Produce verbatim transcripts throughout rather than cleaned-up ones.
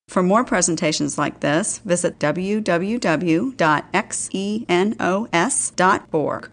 For more presentations like this, visit w w w dot xenos dot org.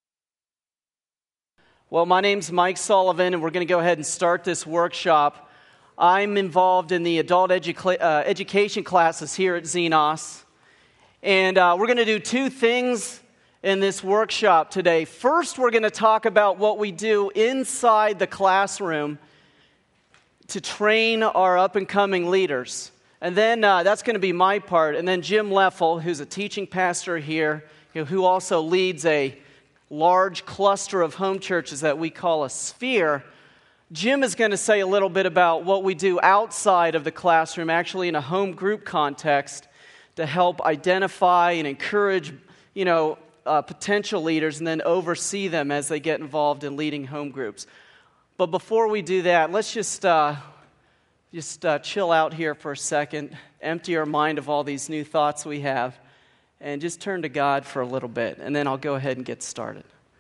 Well, my name's Mike Sullivan, and we're going to go ahead and start this workshop. I'm involved in the adult edu- uh, education classes here at Xenos, and uh, we're going to do two things in this workshop today. First, we're going to talk about what we do inside the classroom to train our up-and-coming leaders. And then uh, that's going to be my part. And then Jim Leffel, who's a teaching pastor here, you know, who also leads a large cluster of home churches that we call a sphere. Jim is going to say a little bit about what we do outside of the classroom, actually in a home group context, to help identify and encourage, you know, uh, potential leaders and then oversee them as they get involved in leading home groups. But before we do that, let's just uh, just uh, chill out here for a second, empty our mind of all these new thoughts we have, and just turn to God for a little bit, and then I'll go ahead and get started.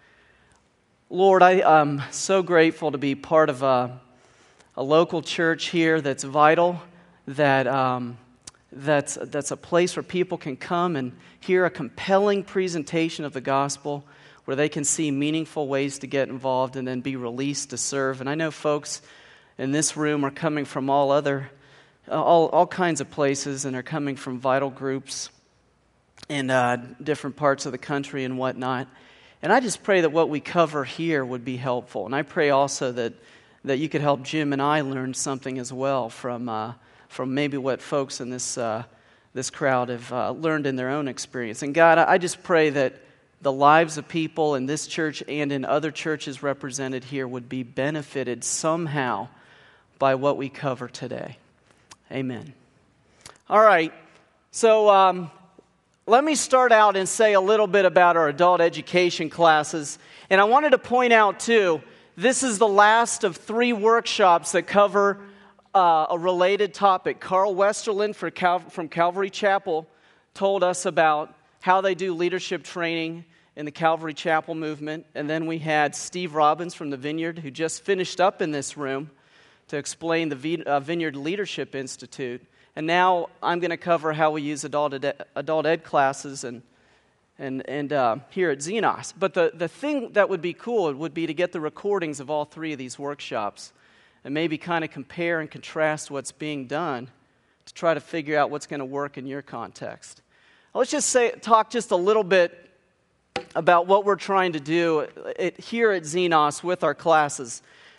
Lord, I am so grateful to be part of a, a local church here that's vital, that um, that's that's a place where people can come and hear a compelling presentation of the gospel, where they can see meaningful ways to get involved and then be released to serve. And I know folks in this room are coming from all other, all all kinds of places, and are coming from vital groups in uh, different parts of the country and whatnot. And I just pray that what we cover here would be helpful. And I pray also that that you could help Jim and I learn something as well from uh, from maybe what folks in this uh, this crowd have uh, learned in their own experience. And God, I just pray that the lives of people in this church and in other churches represented here would be benefited somehow by what we cover today. Amen. All right, so um, let me start out and say a little bit about our adult education classes. And I wanted to point out, too, this is the last of three workshops that cover uh, a related topic. Carl Westerland for Cal- from Calvary Chapel told us about how they do leadership training in the Calvary Chapel movement. And then we had Steve Robbins from the Vineyard, who just finished up in this room to explain the v- uh, Vineyard Leadership Institute. And now I'm going to cover how we use adult ed, adult ed classes and and and uh, here at Xenos. But the, the thing that would be cool would be to get the recordings of all three of these workshops and maybe kind of compare and contrast what's being done to try to figure out what's going to work in your context. Let's just say talk just a little bit about what we're trying to do at, here at Xenos with our classes.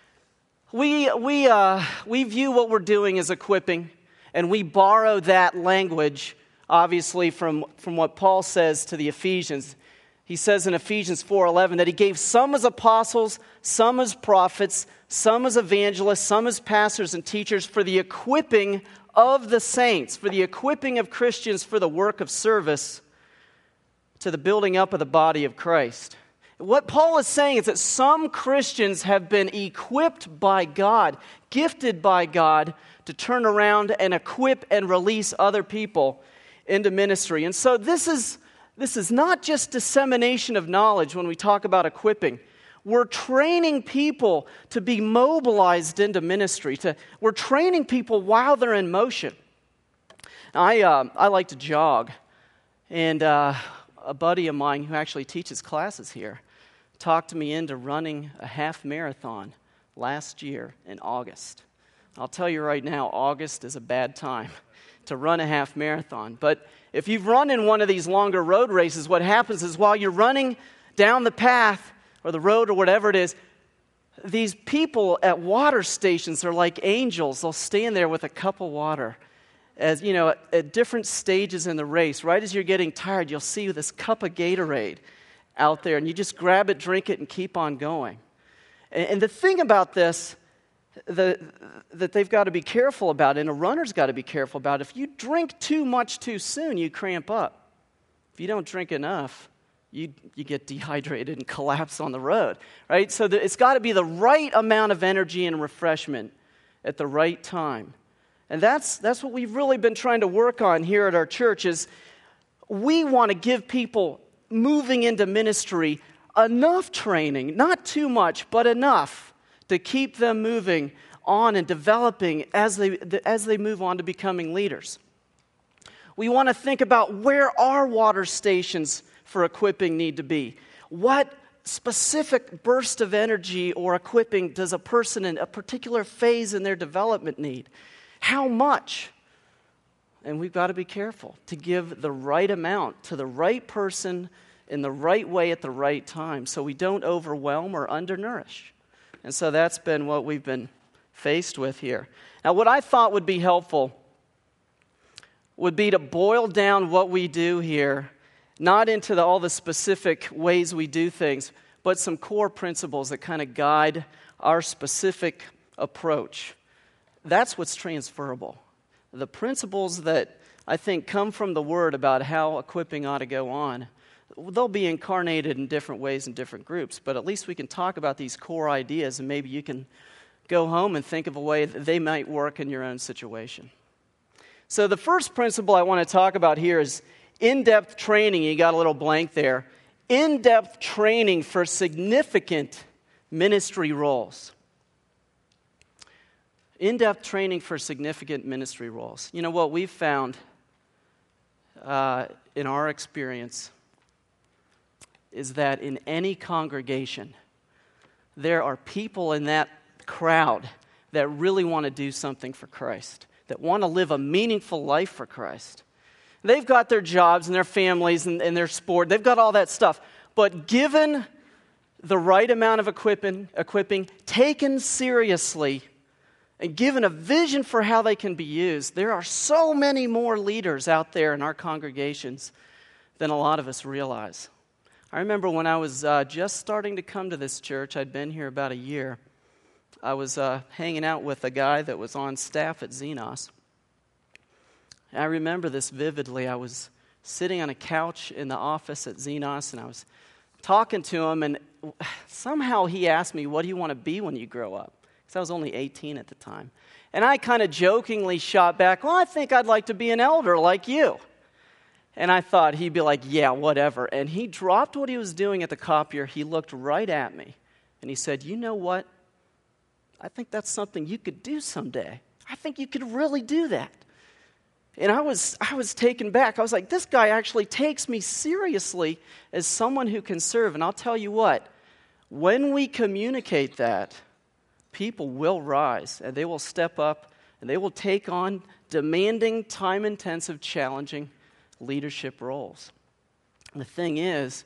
We we uh, we view what we're doing as equipping, and we borrow that language, obviously, from, from what Paul says to the Ephesians. He says in Ephesians four eleven that he gave some as apostles, some as prophets, some as evangelists, some as pastors and teachers for the equipping of the saints, for the equipping of Christians for the work of service, to the building up of the body of Christ. What Paul is saying is that some Christians have been equipped by God, gifted by God, to turn around and equip and release other people into ministry. And so this is this is not just dissemination of knowledge when we talk about equipping. We're training people to be mobilized into ministry. To, we're training people while they're in motion. Now, I, uh, I like to jog, and uh, a buddy of mine who actually teaches classes here talked me into running a half marathon last year in August. I'll tell you right now, August is a bad time to run a half marathon. But if you've run in one of these longer road races, what happens is while you're running down the path or the road or whatever it is, these people at water stations are like angels. They'll stand there with a cup of water. As you know, at, at different stages in the race, right as you're getting tired, you'll see this cup of Gatorade out there, and you just grab it, drink it, and keep on going. And, and the thing about this the, that they've got to be careful about, and a runner's got to be careful about, if you drink too much too soon, you cramp up. If you don't drink enough, you you get dehydrated and collapse on the road, right? So the, it's got to be the right amount of energy and refreshment at the right time. And that's that's what we've really been trying to work on here at our church is we want to give people moving into ministry enough training, not too much, but enough to keep them moving on and developing as they, as they move on to becoming leaders. We want to think about where our water stations for equipping need to be. What specific burst of energy or equipping does a person in a particular phase in their development need? How much? And we've got to be careful to give the right amount to the right person in the right way at the right time so we don't overwhelm or undernourish. And so that's been what we've been faced with here. Now, what I thought would be helpful would be to boil down what we do here, not into the, all the specific ways we do things, but some core principles that kind of guide our specific approach. That's what's transferable. The principles that I think come from the Word about how equipping ought to go on, they'll be incarnated in different ways in different groups, but at least we can talk about these core ideas, and maybe you can go home and think of a way that they might work in your own situation. So the first principle I want to talk about here is in-depth training. You got a little blank there. In-depth training for significant ministry roles. In-depth training for significant ministry roles. You know what we've found uh, in our experience is that in any congregation, there are people in that crowd that really want to do something for Christ, that want to live a meaningful life for Christ. They've got their jobs and their families and, and their sport. They've got all that stuff. But given the right amount of equipping, equipping, taken seriously, and given a vision for how they can be used, there are so many more leaders out there in our congregations than a lot of us realize. I remember when I was uh, just starting to come to this church, I'd been here about a year, I was uh, hanging out with a guy that was on staff at Xenos. I remember this vividly. I was sitting on a couch in the office at Xenos, and I was talking to him, and somehow he asked me, what do you want to be when you grow up? Because I was only eighteen at the time. And I kind of jokingly shot back, well, I think I'd like to be an elder like you. And I thought he'd be like, yeah, whatever. And he dropped what he was doing at the copier. He looked right at me, and he said, you know what? I think that's something you could do someday. I think you could really do that. And I was I was taken back. I was like, this guy actually takes me seriously as someone who can serve. And I'll tell you what, when we communicate that, people will rise, and they will step up, and they will take on demanding, time-intensive, challenging leadership roles. And the thing is,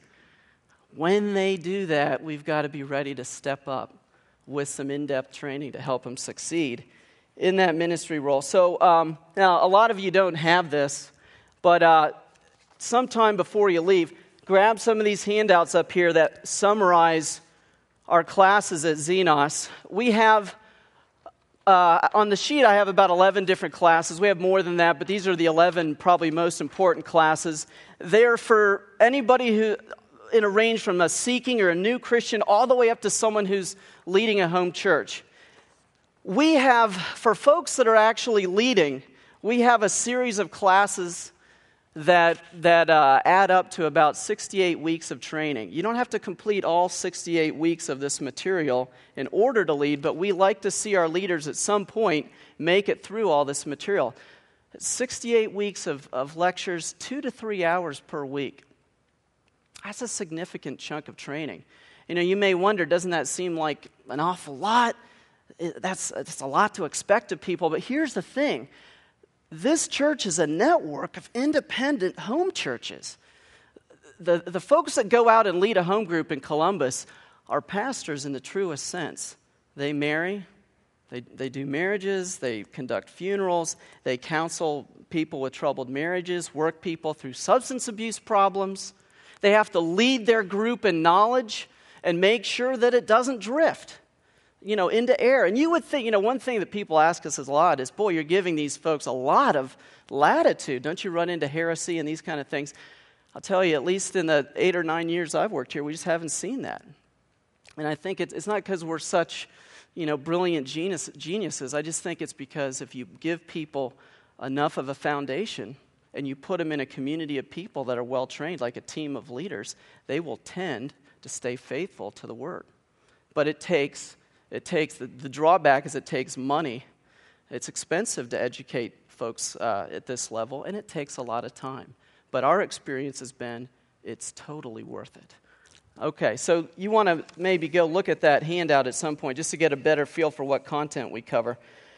when they do that, we've got to be ready to step up with some in-depth training to help them succeed in that ministry role. So um, now, a lot of you don't have this, but uh, sometime before you leave, grab some of these handouts up here that summarize our classes at Xenos. We have, uh, on the sheet, I have about eleven different classes. We have more than that, but these are the eleven probably most important classes. They're for anybody who, in a range from a seeking or a new Christian all the way up to someone who's leading a home church. We have, for folks that are actually leading, we have a series of classes that that uh, add up to about sixty-eight weeks of training. You don't have to complete all sixty-eight weeks of this material in order to lead, but we like to see our leaders at some point make it through all this material. sixty-eight weeks of, of lectures, two to three hours per week. That's a significant chunk of training. You know, you may wonder, doesn't that seem like an awful lot? That's, that's a lot to expect of people, but here's the thing. This church is a network of independent home churches. The, the folks that go out and lead a home group in Columbus are pastors in the truest sense. They marry, they, they do marriages, they conduct funerals, they counsel people with troubled marriages, work people through substance abuse problems. They have to lead their group in knowledge and make sure that it doesn't drift, you know, into error. And you would think, you know, one thing that people ask us a lot is, boy, you're giving these folks a lot of latitude. Don't you run into heresy and these kind of things? I'll tell you, at least in the eight or nine years I've worked here, we just haven't seen that. And I think it's, it's not because we're such, you know, brilliant genius, geniuses. I just think it's because if you give people enough of a foundation and you put them in a community of people that are well-trained, like a team of leaders, they will tend to stay faithful to the Word. But it takes It takes, the, the drawback is it takes money. It's expensive to educate folks uh, at this level, and it takes a lot of time. But our experience has been it's totally worth it. Okay, so you want to maybe go look at that handout at some point just to get a better feel for what content we cover.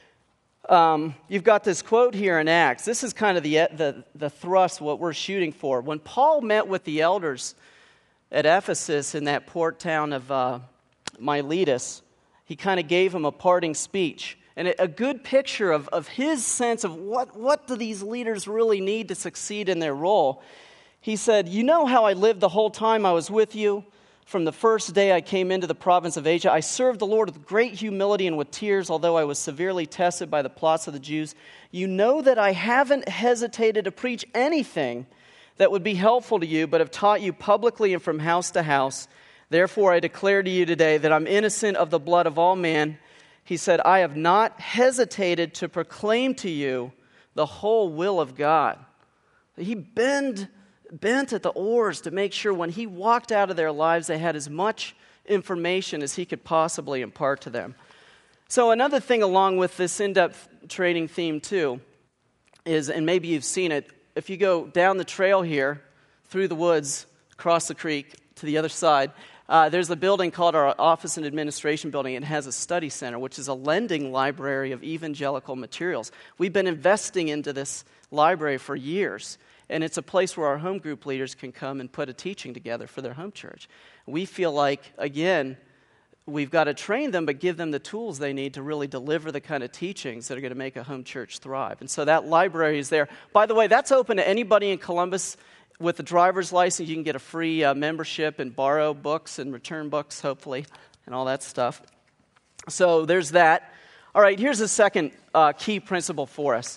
Um, you've got this quote here in Acts. This is kind of the, the, the thrust, what we're shooting for. When Paul met with the elders at Ephesus in that port town of uh, Miletus, he kind of gave them a parting speech. And a good picture of, of his sense of what, what do these leaders really need to succeed in their role. He said, "You know how I lived the whole time I was with you? From the first day I came into the province of Asia, I served the Lord with great humility and with tears, although I was severely tested by the plots of the Jews. You know that I haven't hesitated to preach anything that would be helpful to you, but have taught you publicly and from house to house. Therefore I declare to you today that I'm innocent of the blood of all men." He said, "I have not hesitated to proclaim to you the whole will of God." He bent, bent at the oars to make sure when he walked out of their lives, they had as much information as he could possibly impart to them. So another thing along with this in-depth training theme too is, and maybe you've seen it, if you go down the trail here, through the woods, across the creek to the other side, Uh, there's a building called our Office and Administration Building. It has a study center, which is a lending library of evangelical materials. We've been investing into this library for years, and it's a place where our home group leaders can come and put a teaching together for their home church. We feel like, again, we've got to train them, but give them the tools they need to really deliver the kind of teachings that are going to make a home church thrive. And so that library is there. By the way, that's open to anybody in Columbus. With a driver's license, you can get a free uh, membership and borrow books and return books, hopefully, and all that stuff. So there's that. All right, here's a second uh, key principle for us.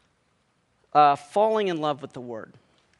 Uh, falling in love with the Word.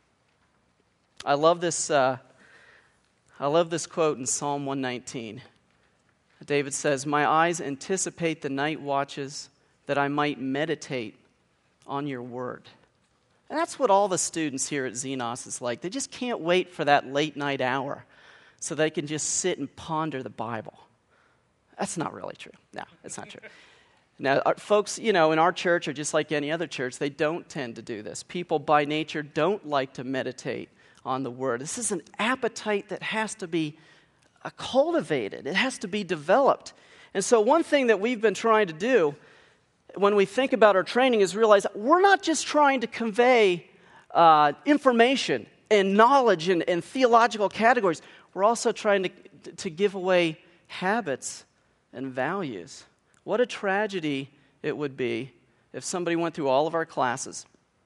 I love this. Uh, I love this quote in Psalm one nineteen. David says, "My eyes anticipate the night watches, that I might meditate on your Word." And that's what all the students here at Xenos is like. They just can't wait for that late night hour so they can just sit and ponder the Bible. That's not really true. No, it's not true. Now, our, folks, you know, in our church, or just like any other church, they don't tend to do this. People by nature don't like to meditate on the Word. This is an appetite that has to be uh, cultivated. It has to be developed. And so one thing that we've been trying to do when we think about our training is realize we're not just trying to convey uh, information and knowledge and, and theological categories. We're also trying to, to give away habits and values. What a tragedy it would be if somebody went through all of our classes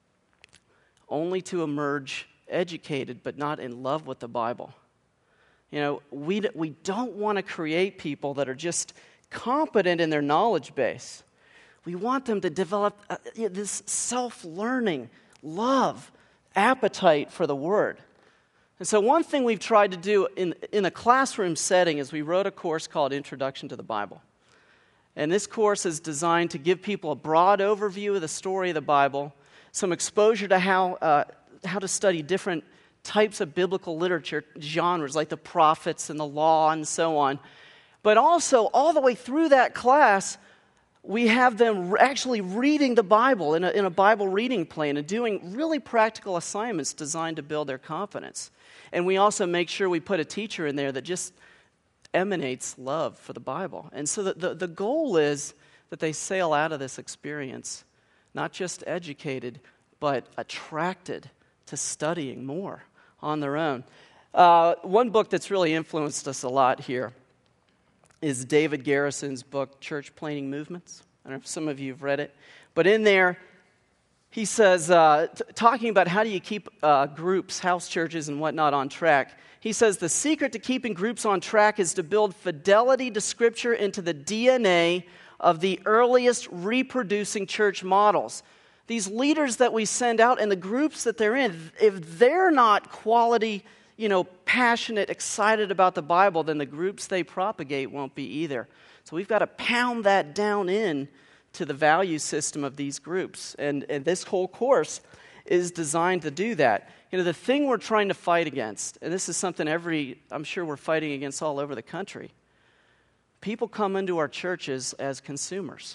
only to emerge educated but not in love with the Bible. You know, we, we don't want to create people that are just competent in their knowledge base. We want them to develop uh, this self-learning, love, appetite for the Word. And so one thing we've tried to do in, in a classroom setting is we wrote a course called Introduction to the Bible. And this course is designed to give people a broad overview of the story of the Bible, some exposure to how, uh, how to study different types of biblical literature, genres like the prophets and the law and so on. But also, all the way through that class, we have them actually reading the Bible in a, in a Bible reading plan and doing really practical assignments designed to build their confidence. And we also make sure we put a teacher in there that just emanates love for the Bible. And so the, the, the goal is that they sail out of this experience not just educated, but attracted to studying more on their own. Uh, one book that's really influenced us a lot here is David Garrison's book, Church Planting Movements. I don't know if some of you have read it. But in there, he says, uh, t- talking about how do you keep uh, groups, house churches and whatnot on track, he says, the secret to keeping groups on track is to build fidelity to Scripture into the D N A of the earliest reproducing church models. These leaders that we send out and the groups that they're in, if they're not quality, you know, passionate, excited about the Bible, then the groups they propagate won't be either. So we've got to pound that down in to the value system of these groups. And, and this whole course is designed to do that. You know, the thing we're trying to fight against, and this is something every, I'm sure we're fighting against all over the country, People come into our churches as consumers.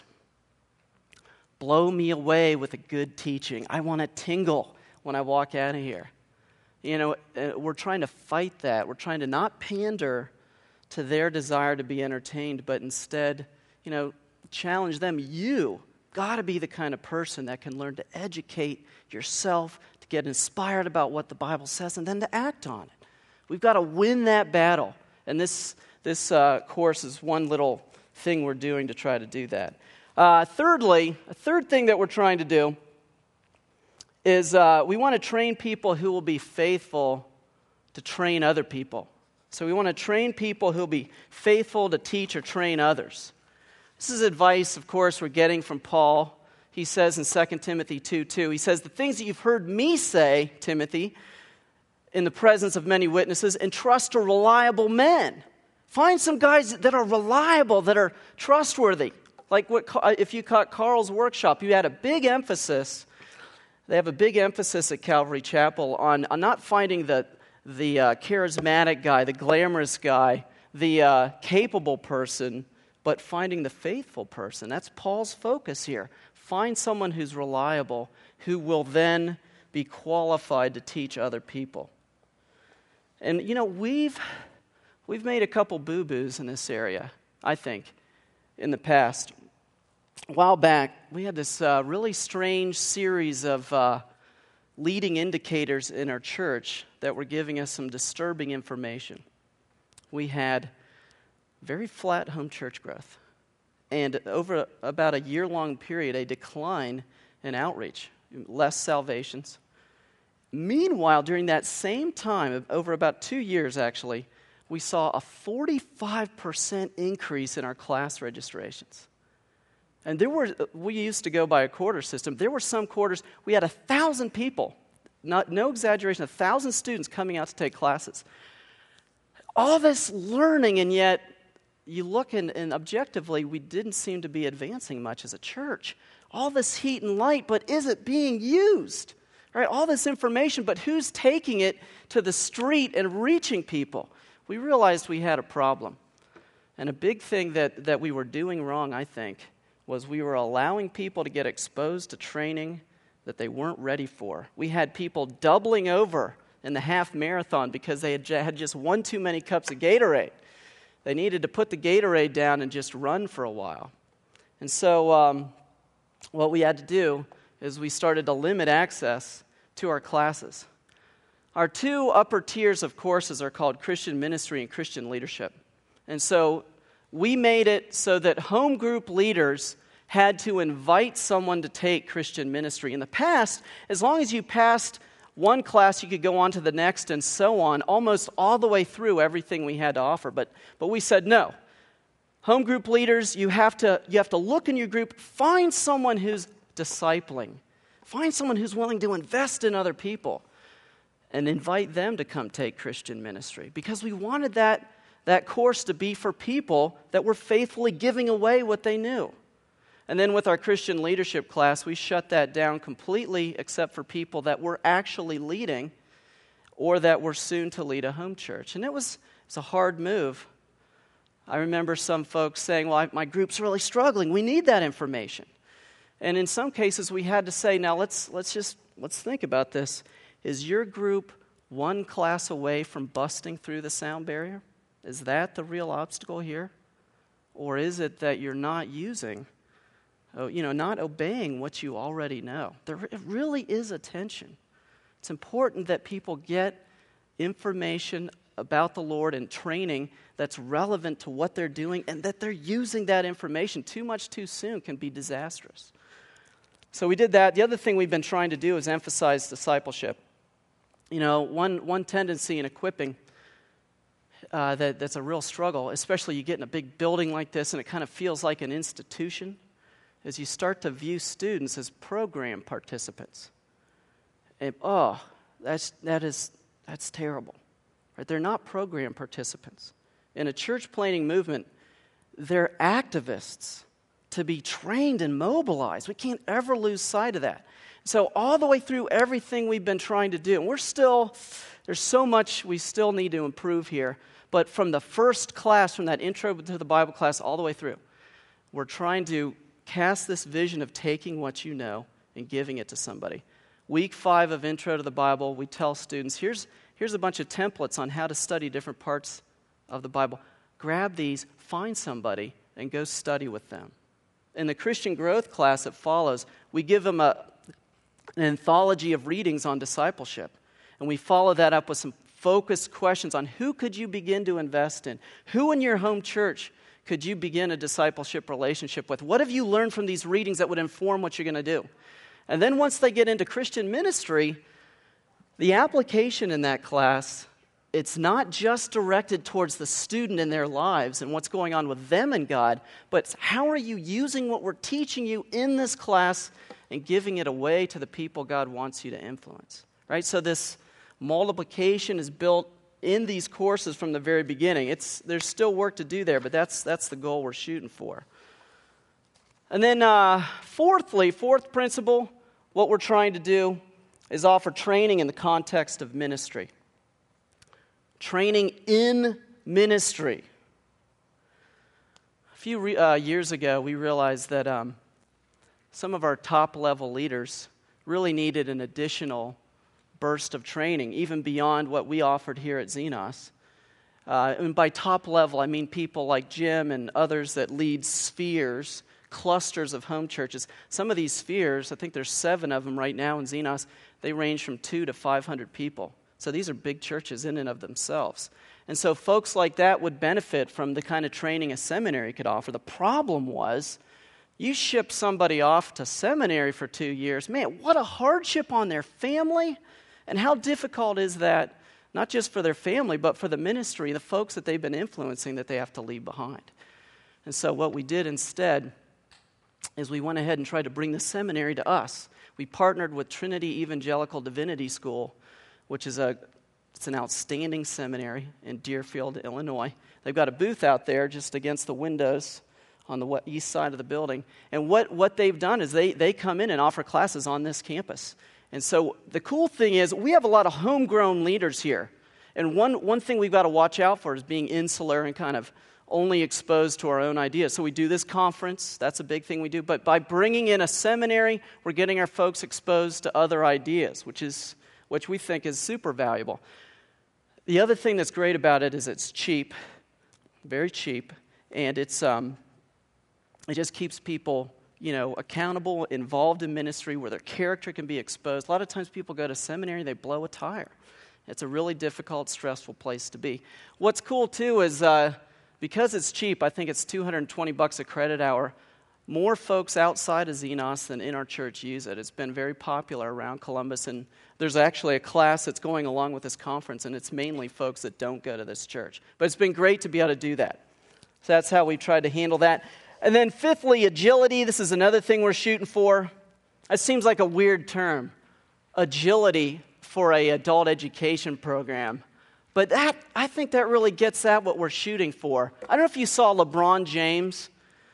Blow me away with a good teaching. I want to tingle when I walk out of here. You know, we're trying to fight that. We're trying to not pander to their desire to be entertained, but instead, you know, challenge them. You got to be the kind of person that can learn to educate yourself, to get inspired about what the Bible says, and then to act on it. We've got to win that battle. And this, this uh, course is one little thing we're doing to try to do that. Uh, thirdly, a third thing that we're trying to do is uh, we want to train people who will be faithful to train other people. So we want to train people who will be faithful to teach or train others. This is advice, of course, we're getting from Paul. He says in Second Timothy two two, he says, the things that you've heard me say, Timothy, in the presence of many witnesses, entrust to reliable men. Find some guys that are reliable, that are trustworthy. Like what, if you caught Carl's workshop, you had a big emphasis. They have a big emphasis at Calvary Chapel on, on not finding the, the uh, charismatic guy, the glamorous guy, the uh, capable person, but finding the faithful person. That's Paul's focus here. Find someone who's reliable, who will then be qualified to teach other people. And, you know, we've, we've made a couple boo-boos in this area, I think, in the past. A while back, we had this uh, really strange series of uh, leading indicators in our church that were giving us some disturbing information. We had very flat home church growth, and over about a year-long period, a decline in outreach, less salvations. Meanwhile, during that same time, over about two years actually, we saw a forty-five percent increase in our class registrations. And there were, we used to go by a quarter system. There were some quarters, we had a thousand people, not, no exaggeration, a thousand students coming out to take classes. All this learning, and yet you look and, and objectively, we didn't seem to be advancing much as a church. All this heat and light, but is it being used? Right? All this information, but who's taking it to the street and reaching people? We realized we had a problem. And a big thing that, that we were doing wrong, I think, was we were allowing people to get exposed to training that they weren't ready for. We had people doubling over in the half marathon because they had, j- had just one too many cups of Gatorade. They needed to put the Gatorade down and just run for a while. And so um, what we had to do is we started to limit access to our classes. Our two upper tiers of courses are called Christian Ministry and Christian Leadership. And so we made it so that home group leaders had to invite someone to take Christian ministry. In the past, as long as you passed one class, you could go on to the next and so on, almost all the way through everything we had to offer. But, but we said, no. Home group leaders, you have to, you have to look in your group, find someone who's discipling. Find someone who's willing to invest in other people and invite them to come take Christian ministry. Because we wanted that that course to be for people that were faithfully giving away what they knew. And then with our Christian leadership class, we shut that down completely except for people that were actually leading or that were soon to lead a home church. And it was, it was a hard move. I remember some folks saying, well, I, my group's really struggling. We need that information. And in some cases, we had to say, now let's let's just, let's think about this. Is your group one class away from busting through the sound barrier? Is that the real obstacle here? Or is it that you're not using, oh, you know, not obeying what you already know? There it really is a tension. It's important that people get information about the Lord and training that's relevant to what they're doing and that they're using that information. Too much too soon can be disastrous. So we did that. The other thing we've been trying to do is emphasize discipleship. You know, one, one tendency in equipping Uh, that, that's a real struggle, especially you get in a big building like this and it kind of feels like an institution, is you start to view students as program participants. And, oh, that's, that is, that's terrible. Right? They're not program participants. In a church planting movement, they're activists to be trained and mobilized. We can't ever lose sight of that. So all the way through everything we've been trying to do, and we're still, there's so much we still need to improve here. But from the first class, from that intro to the Bible class all the way through, we're trying to cast this vision of taking what you know and giving it to somebody. Week five of Intro to the Bible, we tell students, here's, here's a bunch of templates on how to study different parts of the Bible. Grab these, find somebody, and go study with them. In the Christian growth class that follows, we give them a, an anthology of readings on discipleship. And we follow that up with some focused questions on who could you begin to invest in? Who in your home church could you begin a discipleship relationship with? What have you learned from these readings that would inform what you're going to do? And then once they get into Christian ministry, the application in that class, it's not just directed towards the student in their lives and what's going on with them and God, but how are you using what we're teaching you in this class and giving it away to the people God wants you to influence, right? So this multiplication is built in these courses from the very beginning. It's there's still work to do there, but that's that's the goal we're shooting for. And then uh, fourthly, fourth principle, what we're trying to do is offer training in the context of ministry. Training in ministry. A few re- uh, years ago, we realized that um, some of our top-level leaders really needed an additional burst of training, even beyond what we offered here at Xenos. Uh, and by top level, I mean people like Jim and others that lead spheres, clusters of home churches. Some of these spheres, I think there's seven of them right now in Xenos, they range from two to five hundred people. So these are big churches in and of themselves. And so folks like that would benefit from the kind of training a seminary could offer. The problem was, you ship somebody off to seminary for two years, man, what a hardship on their family. And how difficult is that, not just for their family, but for the ministry, the folks that they've been influencing that they have to leave behind. And so what we did instead is we went ahead and tried to bring the seminary to us. We partnered with Trinity Evangelical Divinity School, which is a it's an outstanding seminary in Deerfield, Illinois. They've got a booth out there just against the windows on the east side of the building. And what, what they've done is they, they come in and offer classes on this campus. And so the cool thing is we have a lot of homegrown leaders here. And one, one thing we've got to watch out for is being insular and kind of only exposed to our own ideas. So we do this conference. That's a big thing we do. But by bringing in a seminary, we're getting our folks exposed to other ideas, which is which we think is super valuable. The other thing that's great about it is it's cheap, very cheap, and it's um, it just keeps people, you know, accountable, involved in ministry where their character can be exposed. A lot of times people go to seminary, they blow a tire. It's a really difficult, stressful place to be. What's cool, too, is uh, because it's cheap, I think it's two hundred twenty bucks a credit hour, more folks outside of Xenos than in our church use it. It's been very popular around Columbus, and there's actually a class that's going along with this conference, and it's mainly folks that don't go to this church. But it's been great to be able to do that. So that's how we tried to handle that. And then fifthly, agility. This is another thing we're shooting for. It seems like a weird term, agility for an adult education program. But that I think that really gets at what we're shooting for. I don't know if you saw LeBron James.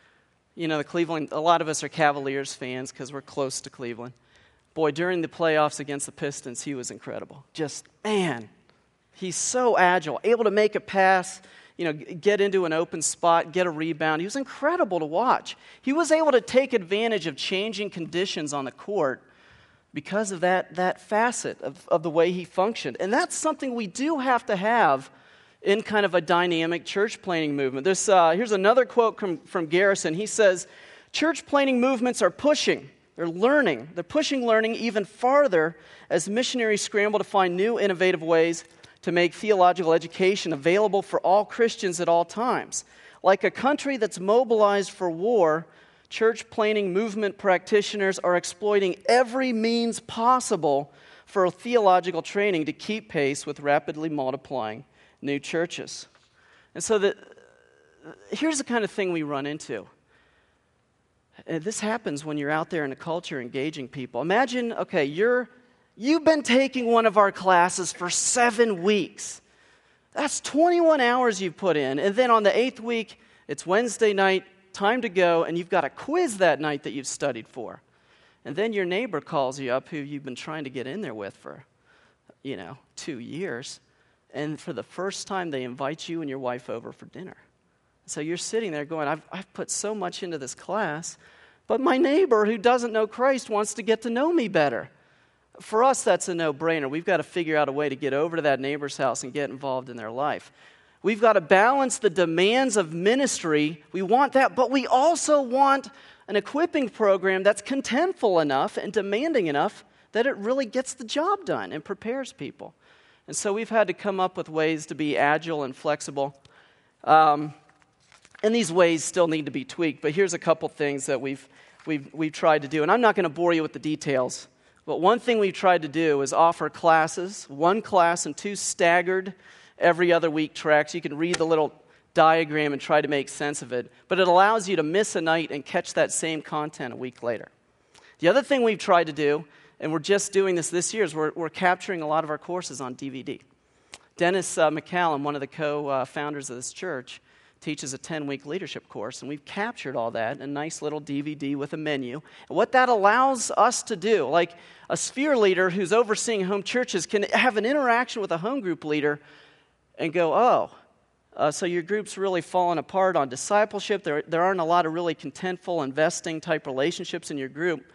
You know, the Cleveland, a lot of us are Cavaliers fans because we're close to Cleveland. Boy, during the playoffs against the Pistons, he was incredible. Just, man, he's so agile, able to make a pass, you know, get into an open spot, get a rebound. He was incredible to watch. He was able to take advantage of changing conditions on the court because of that, that facet of, of the way he functioned. And that's something we do have to have in kind of a dynamic church planting movement. This, uh, here's another quote from, from Garrison. He says, church planting movements are pushing, they're learning, they're pushing learning even farther as missionaries scramble to find new innovative ways to make theological education available for all Christians at all times. Like a country that's mobilized for war, church planting movement practitioners are exploiting every means possible for theological training to keep pace with rapidly multiplying new churches. And so the, here's the kind of thing we run into. And this happens when you're out there in a culture engaging people. Imagine, okay, you're, you've been taking one of our classes for seven weeks. That's twenty-one hours you've put in. And then on the eighth week, it's Wednesday night, time to go, and you've got a quiz that night that you've studied for. And then your neighbor calls you up who you've been trying to get in there with for, you know, two years. and for the first time they invite you and your wife over for dinner. So you're sitting there going, I've, I've put so much into this class, but my neighbor who doesn't know Christ wants to get to know me better. For us, that's a no-brainer. We've got to figure out a way to get over to that neighbor's house and get involved in their life. We've got to balance the demands of ministry. We want that, but we also want an equipping program that's contentful enough and demanding enough that it really gets the job done and prepares people. And so we've had to come up with ways to be agile and flexible. Um, and these ways still need to be tweaked, but here's a couple things that we've, we've, we've tried to do. And I'm not going to bore you with the details, but one thing we've tried to do is offer classes, one class and two staggered every other week tracks. You can read the little diagram and try to make sense of it, but it allows you to miss a night and catch that same content a week later. The other thing we've tried to do, and we're just doing this this year, is we're, we're capturing a lot of our courses on D V D. Dennis uh, McCallum, one of the co-founders of this church, teaches a ten-week leadership course, and we've captured all that in a nice little D V D with a menu. And what that allows us to do, like a sphere leader who's overseeing home churches can have an interaction with a home group leader and go, oh, uh, so your group's really fallen apart on discipleship. There, there aren't a lot of really contentful, investing type relationships in your group.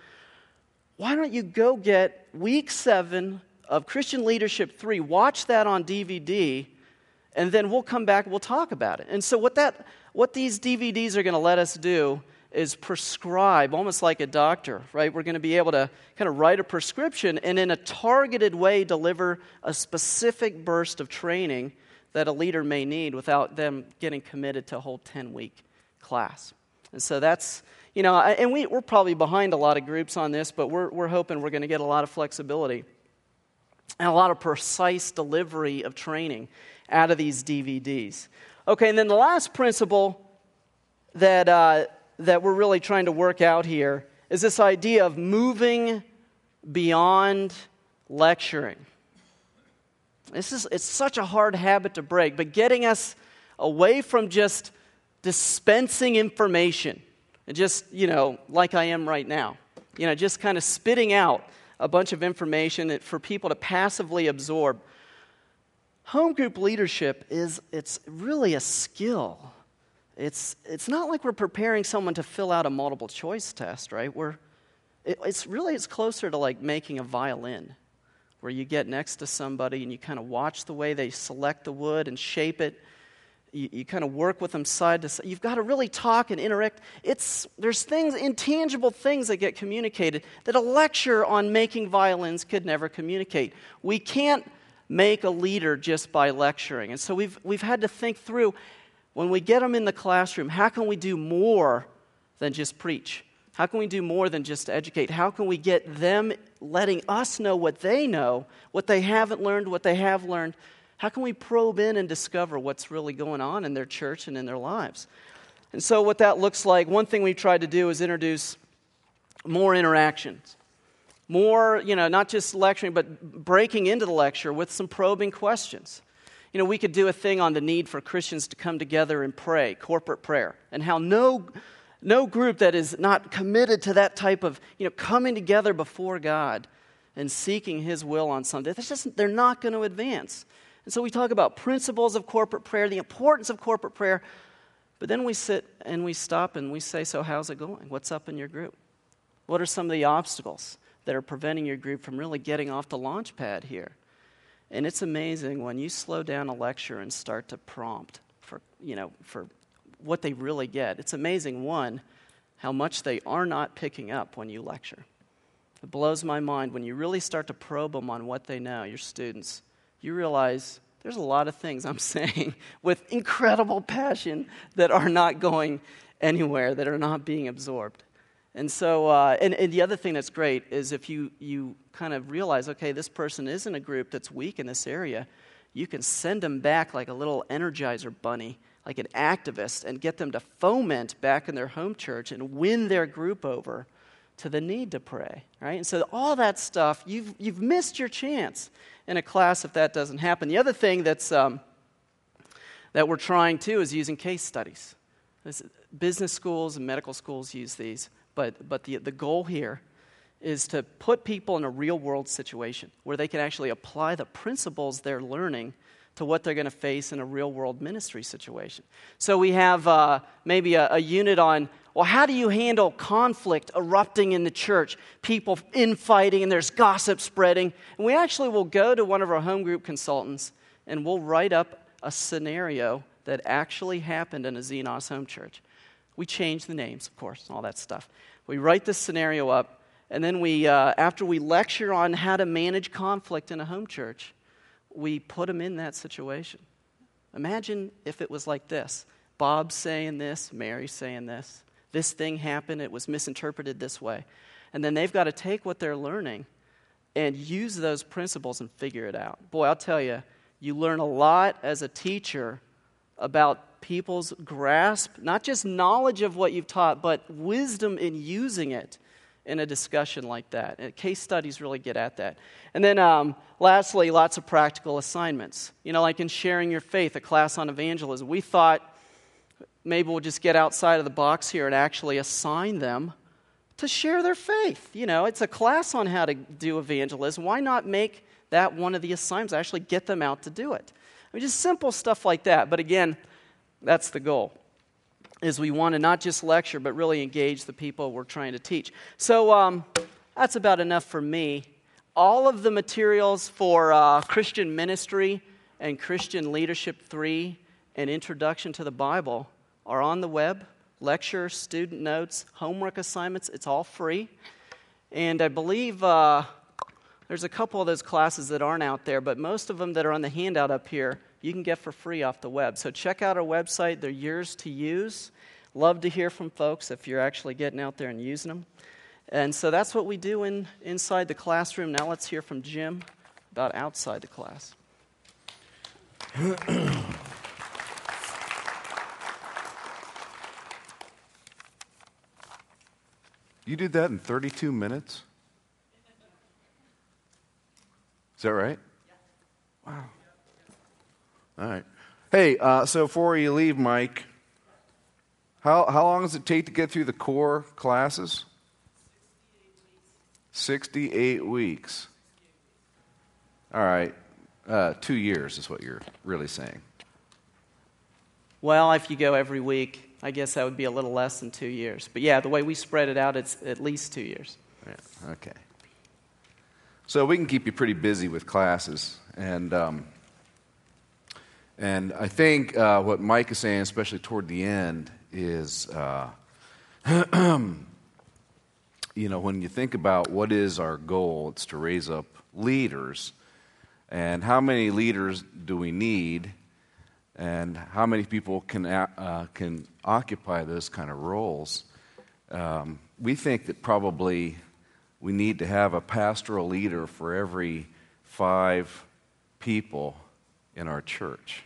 Why don't you go get week seven of Christian Leadership three, watch that on D V D, and then we'll come back and we'll talk about it. And so what that, what these D V Ds are going to let us do is prescribe, almost like a doctor, right? We're going to be able to kind of write a prescription and in a targeted way deliver a specific burst of training that a leader may need without them getting committed to a whole ten-week class. And so that's, you know, and we, we're probably behind a lot of groups on this, but we're, we're hoping we're going to get a lot of flexibility and a lot of precise delivery of training out of these D V Ds. Okay, and then the last principle that uh, that we're really trying to work out here is this idea of moving beyond lecturing. This is it's such a hard habit to break, but getting us away from just dispensing information and just, you know, like I am right now, you know, just kind of spitting out a bunch of information for people to passively absorb. Home group leadership is, it's really a skill. It's it's not like we're preparing someone to fill out a multiple choice test, right? We're, it, it's really, it's closer to like making a violin, where you get next to somebody and you kind of watch the way they select the wood and shape it. You, you kind of work with them side to side. You've got to really talk and interact. It's There's things, intangible things that get communicated that a lecture on making violins could never communicate. We can't make a leader just by lecturing. And so we've we've had to think through, when we get them in the classroom, how can we do more than just preach? How can we do more than just educate? How can we get them letting us know what they know, what they haven't learned, what they have learned? How can we probe in and discover what's really going on in their church and in their lives? And so what that looks like, one thing we've tried to do is introduce more interactions. More, you know, not just lecturing, but breaking into the lecture with some probing questions. You know, we could do a thing on the need for Christians to come together and pray, corporate prayer, and how no no group that is not committed to that type of, you know, coming together before God and seeking His will on something, that's just, they're not going to advance. And so we talk about principles of corporate prayer, the importance of corporate prayer, but then we sit and we stop and we say, so how's it going? What's up in your group? What are some of the obstacles that are preventing your group from really getting off the launch pad here? And it's amazing when you slow down a lecture and start to prompt for, you know, for what they really get. It's amazing, one, how much they are not picking up when you lecture. It blows my mind when you really start to probe them on what they know, your students. You realize there's a lot of things I'm saying with incredible passion that are not going anywhere, that are not being absorbed. And so, uh, and, and the other thing that's great is if you, you kind of realize, okay, this person is in a group that's weak in this area, you can send them back like a little Energizer bunny, like an activist, and get them to foment back in their home church and win their group over to the need to pray, right? And so all that stuff, you've you've missed your chance in a class if that doesn't happen. The other thing that's um, that we're trying to is using case studies. This, business schools and medical schools use these, but but the the goal here is to put people in a real-world situation where they can actually apply the principles they're learning to what they're going to face in a real-world ministry situation. So we have uh, maybe a, a unit on, well, how do you handle conflict erupting in the church, people infighting, and there's gossip spreading? And we actually will go to one of our home group consultants, and we'll write up a scenario that actually happened in a Xenos home church. We change the names, of course, and all that stuff. We write this scenario up, and then we, uh, after we lecture on how to manage conflict in a home church, we put them in that situation. Imagine if it was like this. Bob's saying this, Mary's saying this. This thing happened, it was misinterpreted this way. And then they've got to take what they're learning and use those principles and figure it out. Boy, I'll tell you, you learn a lot as a teacher about people's grasp, not just knowledge of what you've taught, but wisdom in using it in a discussion like that. And case studies really get at that. And then um, lastly, lots of practical assignments. You know, like in Sharing Your Faith, a class on evangelism. We thought maybe we'll just get outside of the box here and actually assign them to share their faith. You know, it's a class on how to do evangelism. Why not make that one of the assignments, actually get them out to do it? I mean, just simple stuff like that. But again, that's the goal, is we want to not just lecture, but really engage the people we're trying to teach. So um, that's about enough for me. All of the materials for uh, Christian Ministry and Christian Leadership three and Introduction to the Bible are on the web. Lecture, student notes, homework assignments, it's all free. And I believe uh, there's a couple of those classes that aren't out there, but most of them that are on the handout up here, you can get for free off the web. So check out our website. They're yours to use. Love to hear from folks if you're actually getting out there and using them. And so that's what we do in inside the classroom. Now let's hear from Jim about outside the class. You did that in thirty-two minutes? Is that right? Wow. All right. Hey, uh, so before you leave, Mike, how how long does it take to get through the core classes? sixty-eight weeks. All right. Uh, two years is what you're really saying. Well, if you go every week, I guess that would be a little less than two years. But yeah, the way we spread it out, it's at least two years. Yeah, okay. So we can keep you pretty busy with classes. And um, and I think uh, what Mike is saying, especially toward the end, is, uh, you know, when you think about what is our goal, it's to raise up leaders. And how many leaders do we need? And how many people can uh, can occupy those kind of roles? Um, we think that probably we need to have a pastoral leader for every five people in our church.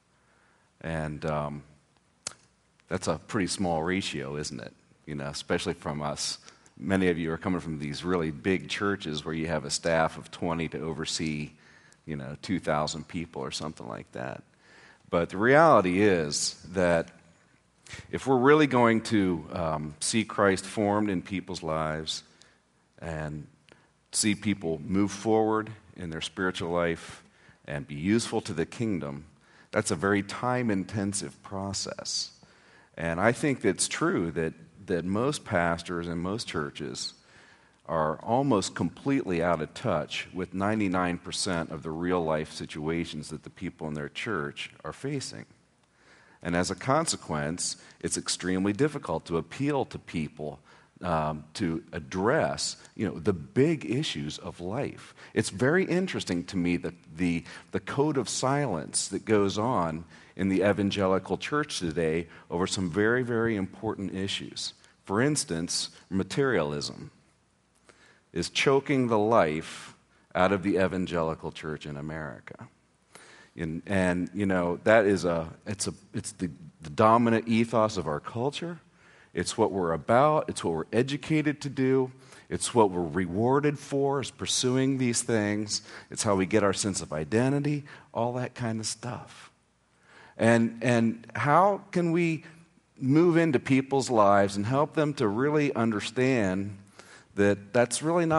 And um, that's a pretty small ratio, isn't it? You know, especially from us. Many of you are coming from these really big churches where you have a staff of twenty to oversee, you know, two thousand people or something like that. But the reality is that if we're really going to um, see Christ formed in people's lives and see people move forward in their spiritual life and be useful to the kingdom, that's a very time-intensive process. And I think it's true that, that most pastors and most churches are almost completely out of touch with ninety-nine percent of the real-life situations that the people in their church are facing. And as a consequence, it's extremely difficult to appeal to people um, to address, you know, the big issues of life. It's very interesting to me that the, the code of silence that goes on in the evangelical church today over some very, very important issues. For instance, materialism is choking the life out of the evangelical church in America. And, and you know, that is a, it's a, it's the, the dominant ethos of our culture. It's what we're about. It's what we're educated to do. It's what we're rewarded for, is pursuing these things. It's how we get our sense of identity, all that kind of stuff. And, and how can we move into people's lives and help them to really understand that that's really not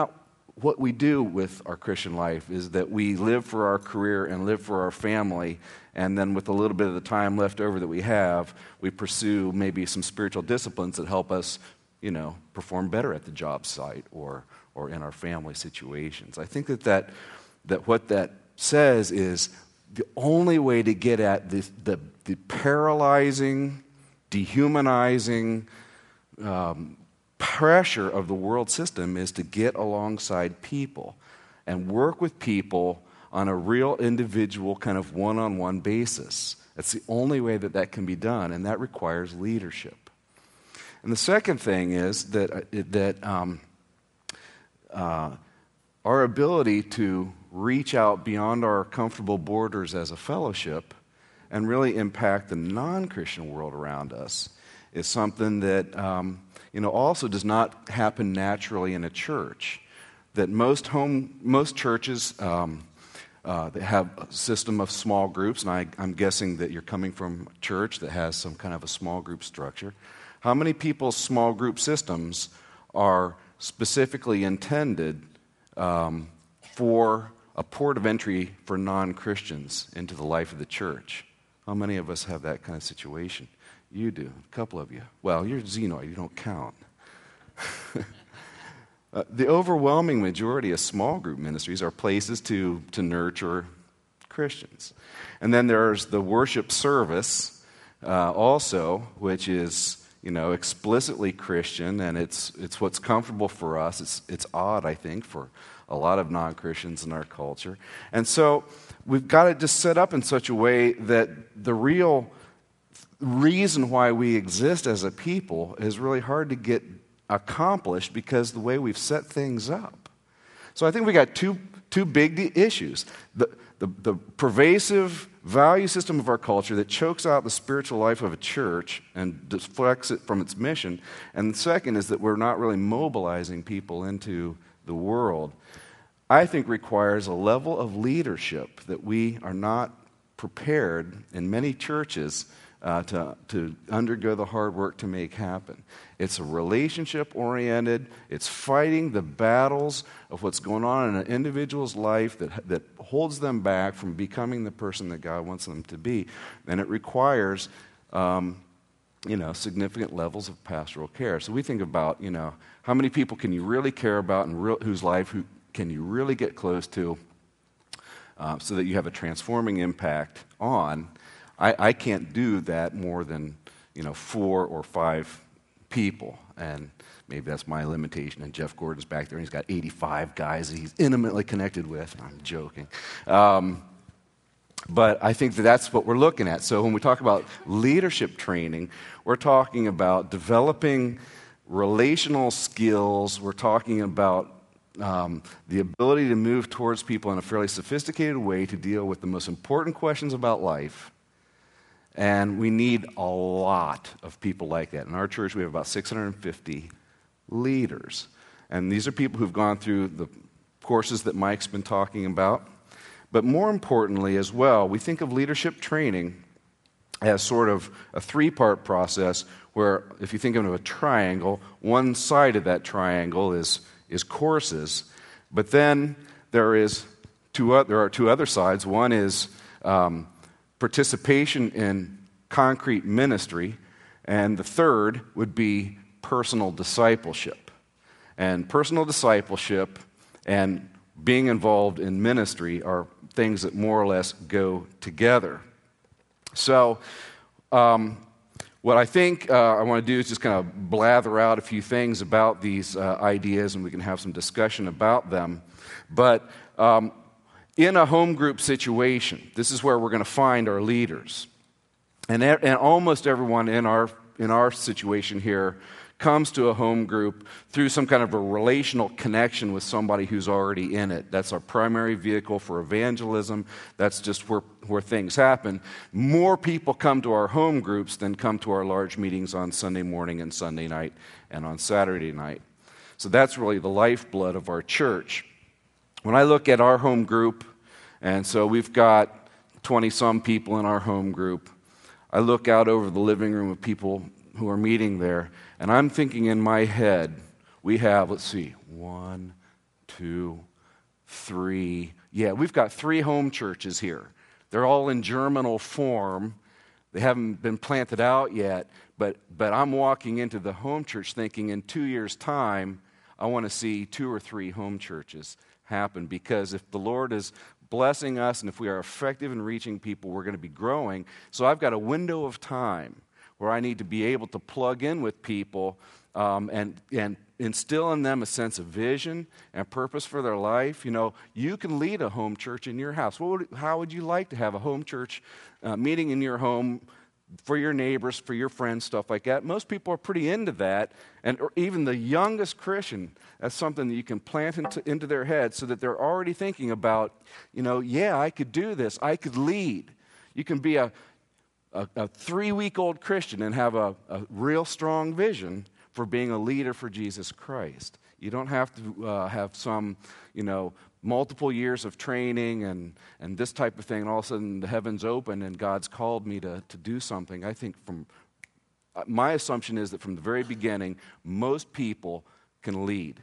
what we do with our Christian life is that we live for our career and live for our family, and then with a little bit of the time left over that we have, we pursue maybe some spiritual disciplines that help us, you know, perform better at the job site or or in our family situations. I think that that, that what that says is the only way to get at the, the, the paralyzing, dehumanizing um, pressure of the world system is to get alongside people and work with people on a real individual kind of one-on-one basis. That's the only way that that can be done, and that requires leadership. And the second thing is that, uh, that um, uh, our ability to reach out beyond our comfortable borders as a fellowship and really impact the non-Christian world around us is something that um, you know also does not happen naturally in a church. That most home, most churches um, uh, they have a system of small groups, and I, I'm guessing that you're coming from a church that has some kind of a small group structure. How many people's small group systems are specifically intended um, for a port of entry for non-Christians into the life of the church? How many of us have that kind of situation? You do, a couple of you. Well, you're Xenoid, you don't count. uh, the overwhelming majority of small group ministries are places to, to nurture Christians. And then there's the worship service uh, also, which is you know, explicitly Christian, and it's it's what's comfortable for us. It's it's odd, I think, for a lot of non-Christians in our culture. And so we've got it just set up in such a way that the real reason why we exist as a people is really hard to get accomplished because the way we've set things up. So I think we got two two big issues. The The, the pervasive value system of our culture that chokes out the spiritual life of a church and deflects it from its mission. And the second is that we're not really mobilizing people into the world. I think requires a level of leadership that we are not prepared in many churches uh, to, to undergo the hard work to make happen. It's a relationship-oriented, it's fighting the battles of what's going on in an individual's life that, that holds them back from becoming the person that God wants them to be. And it requires, um, you know, significant levels of pastoral care. So we think about, you know, how many people can you really care about and real, whose life who can you really get close to uh, so that you have a transforming impact on. I, I can't do that more than, you know, four or five people, and maybe that's my limitation. And Jeff Gordon's back there, and he's got eighty-five guys that he's intimately connected with. I'm joking. Um, but I think that that's what we're looking at. So when we talk about leadership training, we're talking about developing relational skills. We're talking about um, the ability to move towards people in a fairly sophisticated way to deal with the most important questions about life. And we need a lot of people like that. In our church, we have about six hundred fifty leaders. And these are people who've gone through the courses that Mike's been talking about. But more importantly as well, we think of leadership training as sort of a three-part process where, if you think of a triangle, one side of that triangle is, is courses. But then there, is two, there are two other sides. One is Um, participation in concrete ministry, and the third would be personal discipleship. And personal discipleship and being involved in ministry are things that more or less go together. So um, what I think uh, I want to do is just kind of blather out a few things about these uh, ideas, and we can have some discussion about them. But um, in a home group situation, this is where we're going to find our leaders. And, and almost everyone in our in our situation here comes to a home group through some kind of a relational connection with somebody who's already in it. That's our primary vehicle for evangelism. That's just where, where things happen. More people come to our home groups than come to our large meetings on Sunday morning and Sunday night and on Saturday night. So that's really the lifeblood of our church. When I look at our home group, and so we've got twenty-some people in our home group, I look out over the living room of people who are meeting there, and I'm thinking in my head, we have, let's see, one, two, three. Yeah, we've got three home churches here. They're all in germinal form. They haven't been planted out yet, but, but I'm walking into the home church thinking in two years' time, I want to see two or three home churches happen, because if the Lord is blessing us and if we are effective in reaching people, we're going to be growing. So I've got a window of time where I need to be able to plug in with people um, and, and instill in them a sense of vision and purpose for their life. You know, you can lead a home church in your house. What would, how would you like to have a home church uh, meeting in your home for your neighbors, for your friends, stuff like that? Most people are pretty into that, and or even the youngest Christian, that's something that you can plant into, into their head so that they're already thinking about, you know, yeah, I could do this, I could lead. You can be a, a, a three-week-old Christian and have a, a real strong vision for being a leader for Jesus Christ. You don't have to uh, have some, you know, multiple years of training and, and this type of thing, and all of a sudden the heavens open and God's called me to, to do something. I think from, uh, my assumption is that from the very beginning, most people can lead.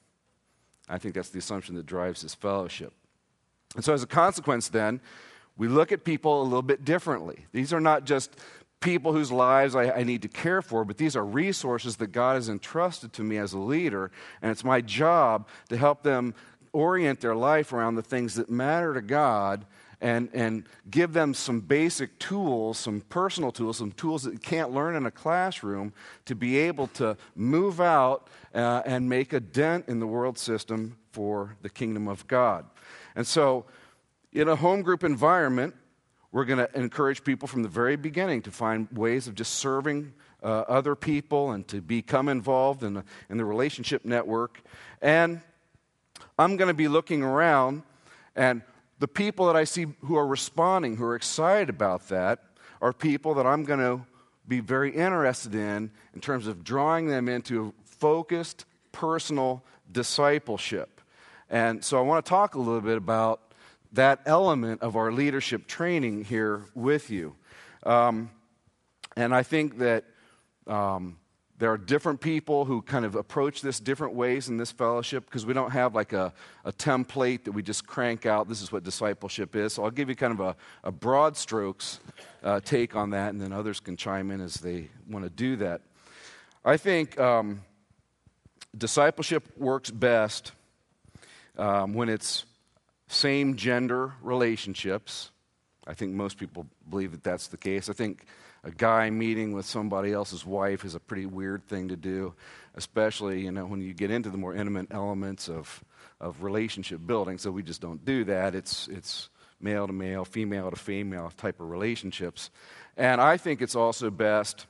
I think that's the assumption that drives this fellowship. And so as a consequence then, we look at people a little bit differently. These are not just people whose lives I, I need to care for, but these are resources that God has entrusted to me as a leader, and it's my job to help them orient their life around the things that matter to God and, and give them some basic tools, some personal tools, some tools that you can't learn in a classroom to be able to move out uh, and make a dent in the world system for the kingdom of God. And so in a home group environment, we're going to encourage people from the very beginning to find ways of just serving uh, other people and to become involved in the, in the relationship network. And I'm going to be looking around, and the people that I see who are responding, who are excited about that, are people that I'm going to be very interested in in terms of drawing them into focused, personal discipleship. And so I want to talk a little bit about that element of our leadership training here with you. Um, and I think that um, there are different people who kind of approach this different ways in this fellowship, because we don't have like a, a template that we just crank out. This is what discipleship is. So I'll give you kind of a, a broad strokes uh, take on that, and then others can chime in as they want to do that. I think um, discipleship works best um, when it's same gender relationships. I think most people believe that that's the case. I think a guy meeting with somebody else's wife is a pretty weird thing to do, especially, you know, when you get into the more intimate elements of of relationship building. So we just don't do that. It's it's male to male, female to female type of relationships. And I think it's also best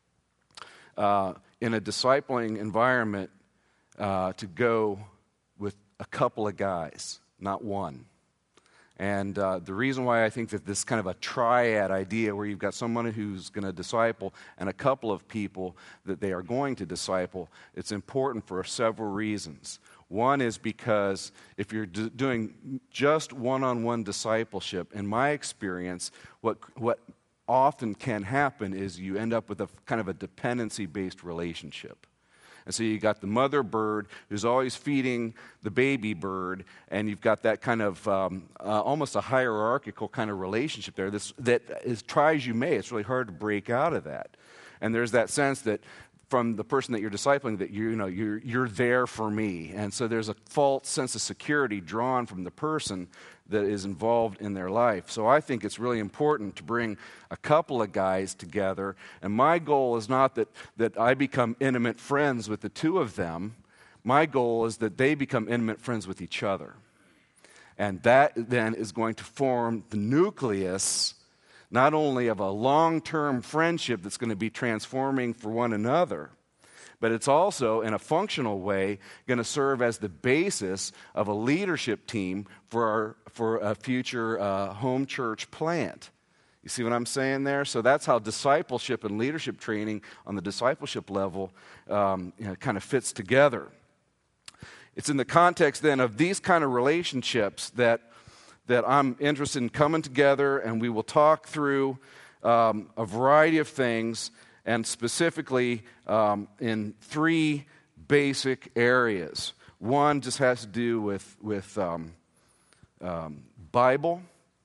uh, in a discipling environment uh, to go with a couple of guys, not one. And uh, the reason why I think that this kind of a triad idea where you've got someone who's going to disciple and a couple of people that they are going to disciple, it's important for several reasons. One is because if you're d- doing just one-on-one discipleship, in my experience, what what often can happen is you end up with a kind of a dependency-based relationship. And so you got the mother bird who's always feeding the baby bird, and you've got that kind of um, uh, almost a hierarchical kind of relationship there. This, that as try as you may, it's really hard to break out of that. And there's that sense that from the person that you're discipling that you, you know you're you're there for me, and so there's a false sense of security drawn from the person that is involved in their life. So I think it's really important to bring a couple of guys together, and my goal is not that, that I become intimate friends with the two of them. My goal is that they become intimate friends with each other. And that then is going to form the nucleus not only of a long-term friendship that's going to be transforming for one another, but it's also, in a functional way, going to serve as the basis of a leadership team for our, for a future uh, home church plant. You see what I'm saying there? So that's how discipleship and leadership training on the discipleship level um, you know, kind of fits together. It's in the context then of these kind of relationships that that I'm interested in coming together, and we will talk through um, a variety of things, and specifically um, in three basic areas. One just has to do with, with um, um, Bible.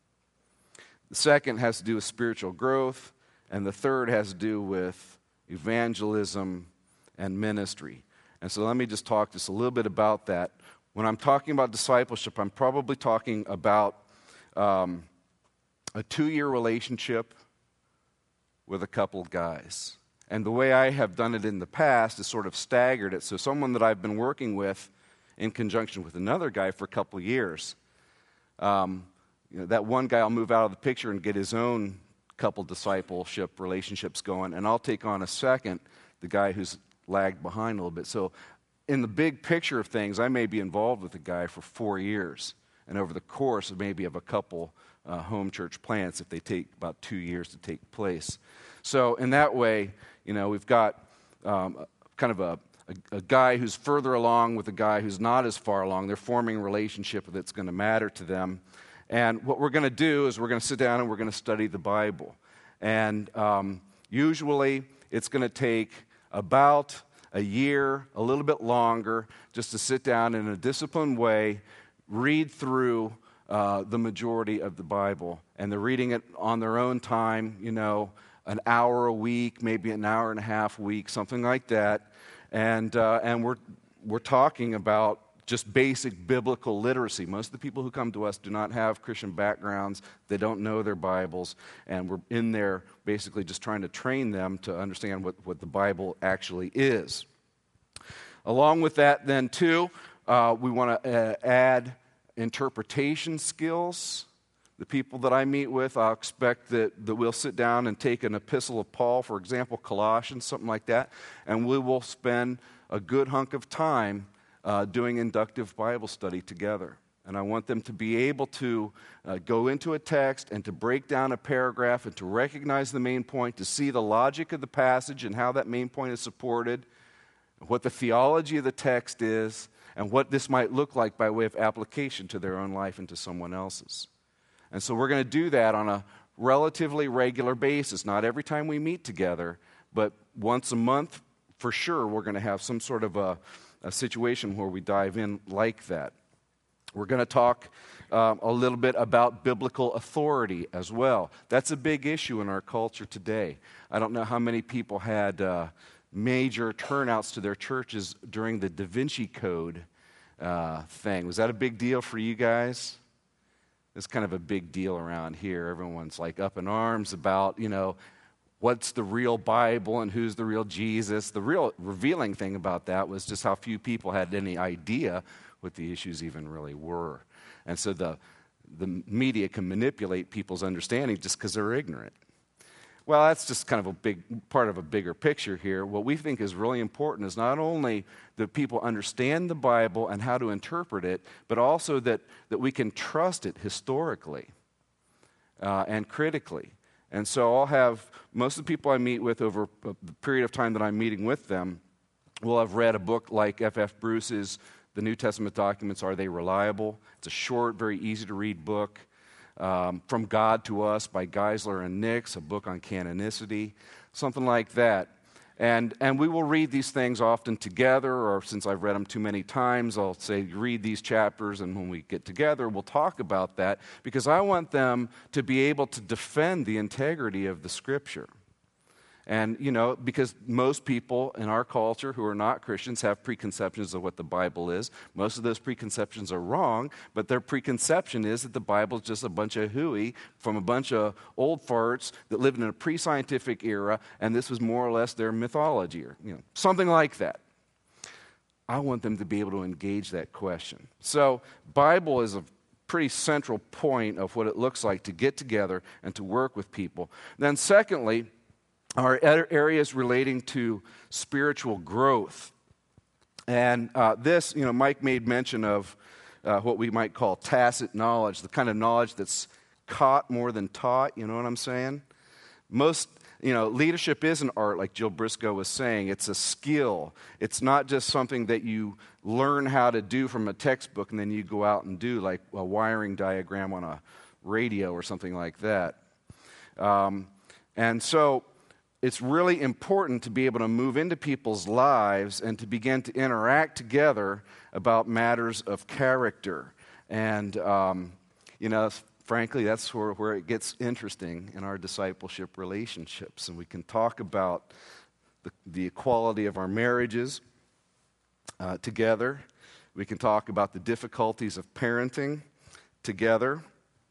The second has to do with spiritual growth. And the third has to do with evangelism and ministry. And so let me just talk just a little bit about that. When I'm talking about discipleship, I'm probably talking about um, a two-year relationship with a couple of guys. And the way I have done it in the past is sort of staggered it. So someone that I've been working with in conjunction with another guy for a couple of years, um, you know, that one guy will move out of the picture and get his own couple discipleship relationships going, and I'll take on a second, the guy who's lagged behind a little bit. So in the big picture of things, I may be involved with a guy for four years, and over the course of maybe of a couple uh, home church plants, if they take about two years to take place. So in that way, you know, we've got um, kind of a, a, a guy who's further along with a guy who's not as far along. They're forming a relationship that's going to matter to them. And what we're going to do is we're going to sit down and we're going to study the Bible. And um, usually it's going to take about a year, a little bit longer, just to sit down in a disciplined way, read through uh, the majority of the Bible. And they're reading it on their own time, you know, an hour a week, maybe an hour and a half a week, something like that. And uh, and we're we're talking about just basic biblical literacy. Most of the people who come to us do not have Christian backgrounds. They don't know their Bibles, and we're in there basically just trying to train them to understand what, what the Bible actually is. Along with that, then, too, uh, we want to uh, add interpretation skills. The people that I meet with, I'll expect that, that we'll sit down and take an epistle of Paul, for example, Colossians, something like that, and we will spend a good hunk of time Uh, doing inductive Bible study together. And I want them to be able to uh, go into a text and to break down a paragraph and to recognize the main point, to see the logic of the passage and how that main point is supported, what the theology of the text is, and what this might look like by way of application to their own life and to someone else's. And so we're going to do that on a relatively regular basis, not every time we meet together, but once a month for sure we're going to have some sort of a a situation where we dive in like that. We're going to talk um, a little bit about biblical authority as well. That's a big issue in our culture today. I don't know how many people had uh, major turnouts to their churches during the Da Vinci Code uh, thing. Was that a big deal for you guys? It's kind of a big deal around here. Everyone's like up in arms about, you know, what's the real Bible and who's the real Jesus. The real revealing thing about that was just how few people had any idea what the issues even really were. And so the, the media can manipulate people's understanding just because they're ignorant. Well, that's just kind of a big part of a bigger picture here. What we think is really important is not only that people understand the Bible and how to interpret it, but also that, that we can trust it historically uh, and critically. And so I'll have, most of the people I meet with over the period of time that I'm meeting with them will have read a book like F F Bruce's The New Testament Documents, Are They Reliable? It's a short, very easy to read book. Um, From God to Us by Geisler and Nix, a book on canonicity, something like that. And and we will read these things often together, or since I've read them too many times, I'll say, read these chapters, and when we get together, we'll talk about that, because I want them to be able to defend the integrity of the Scripture. And, you know, because most people in our culture who are not Christians have preconceptions of what the Bible is. Most of those preconceptions are wrong, but their preconception is that the Bible is just a bunch of hooey from a bunch of old farts that lived in a pre-scientific era, and this was more or less their mythology, or, you know, something like that. I want them to be able to engage that question. So, Bible is a pretty central point of what it looks like to get together and to work with people. Then secondly, are areas relating to spiritual growth. And uh, this, you know, Mike made mention of uh, what we might call tacit knowledge, the kind of knowledge that's caught more than taught, you know what I'm saying? Most, you know, leadership is an art, like Jill Briscoe was saying. It's a skill. It's not just something that you learn how to do from a textbook and then you go out and do, like a wiring diagram on a radio or something like that. Um, and so, it's really important to be able to move into people's lives and to begin to interact together about matters of character. And, um, you know, frankly, that's where, where it gets interesting in our discipleship relationships. And we can talk about the, the equality of our marriages uh, together. We can talk about the difficulties of parenting together.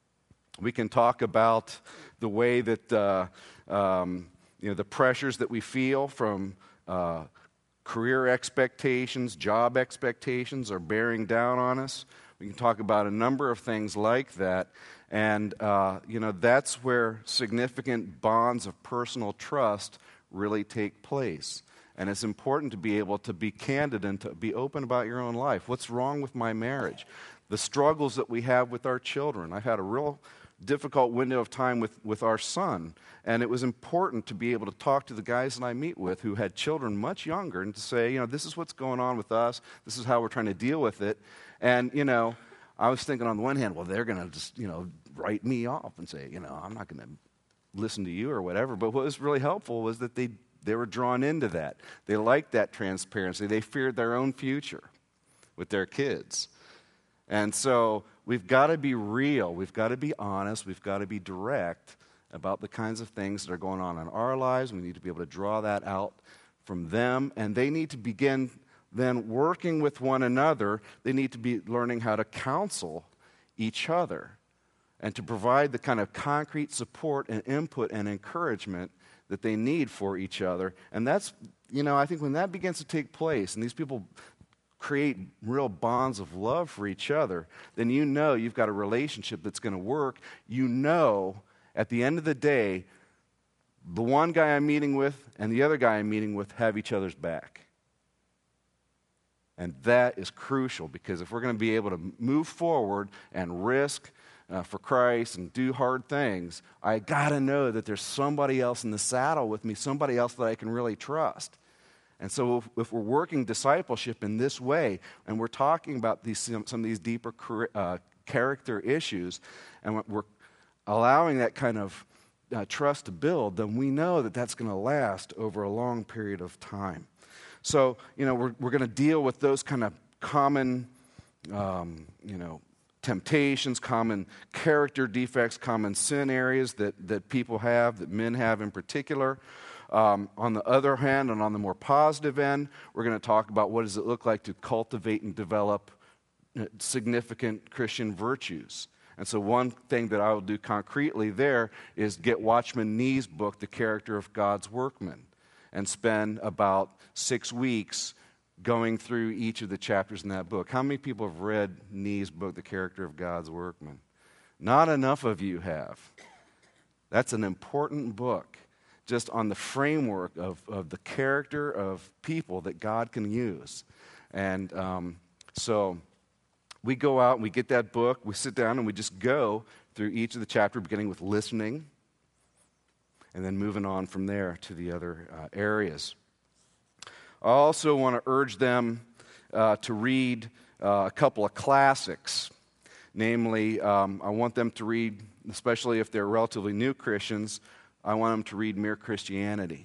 We can talk about the way that uh, um, you know, the pressures that we feel from uh, career expectations, job expectations are bearing down on us. We can talk about a number of things like that. And, uh, you know, that's where significant bonds of personal trust really take place. And it's important to be able to be candid and to be open about your own life. What's wrong with my marriage? The struggles that we have with our children. I've had a real difficult window of time with, with our son, and it was important to be able to talk to the guys that I meet with who had children much younger and to say, you know, this is what's going on with us, this is how we're trying to deal with it. And, you know, I was thinking on the one hand, well, they're going to just, you know, write me off and say, you know, I'm not going to listen to you or whatever. But what was really helpful was that they, they were drawn into that. They liked that transparency. They feared their own future with their kids. And so we've got to be real. We've got to be honest. We've got to be direct about the kinds of things that are going on in our lives. We need to be able to draw that out from them. And they need to begin then working with one another. They need to be learning how to counsel each other and to provide the kind of concrete support and input and encouragement that they need for each other. And that's, you know, I think when that begins to take place and these people create real bonds of love for each other, then you know you've got a relationship that's going to work. You know at the end of the day, the one guy I'm meeting with and the other guy I'm meeting with have each other's back. And that is crucial, because if we're going to be able to move forward and risk uh, for Christ and do hard things, I got to know that there's somebody else in the saddle with me, somebody else that I can really trust. And so if, if we're working discipleship in this way, and we're talking about these, some, some of these deeper uh, character issues, and we're allowing that kind of uh, trust to build, then we know that that's going to last over a long period of time. So, you know, we're, we're going to deal with those kind of common, um, you know, temptations, common character defects, common sin areas that, that people have, that men have in particular. Um, on the other hand, and on the more positive end, we're going to talk about what does it look like to cultivate and develop significant Christian virtues. And so one thing that I will do concretely there is get Watchman Nee's book, The Character of God's Workman, and spend about six weeks going through each of the chapters in that book. How many people have read Nee's book, The Character of God's Workman? Not enough of you have. That's an important book, just on the framework of, of the character of people that God can use. And um, so we go out and we get that book, we sit down and we just go through each of the chapters, beginning with listening, and then moving on from there to the other uh, areas. I also want to urge them uh, to read uh, a couple of classics. Namely, um, I want them to read, especially if they're relatively new Christians, I want them to read Mere Christianity.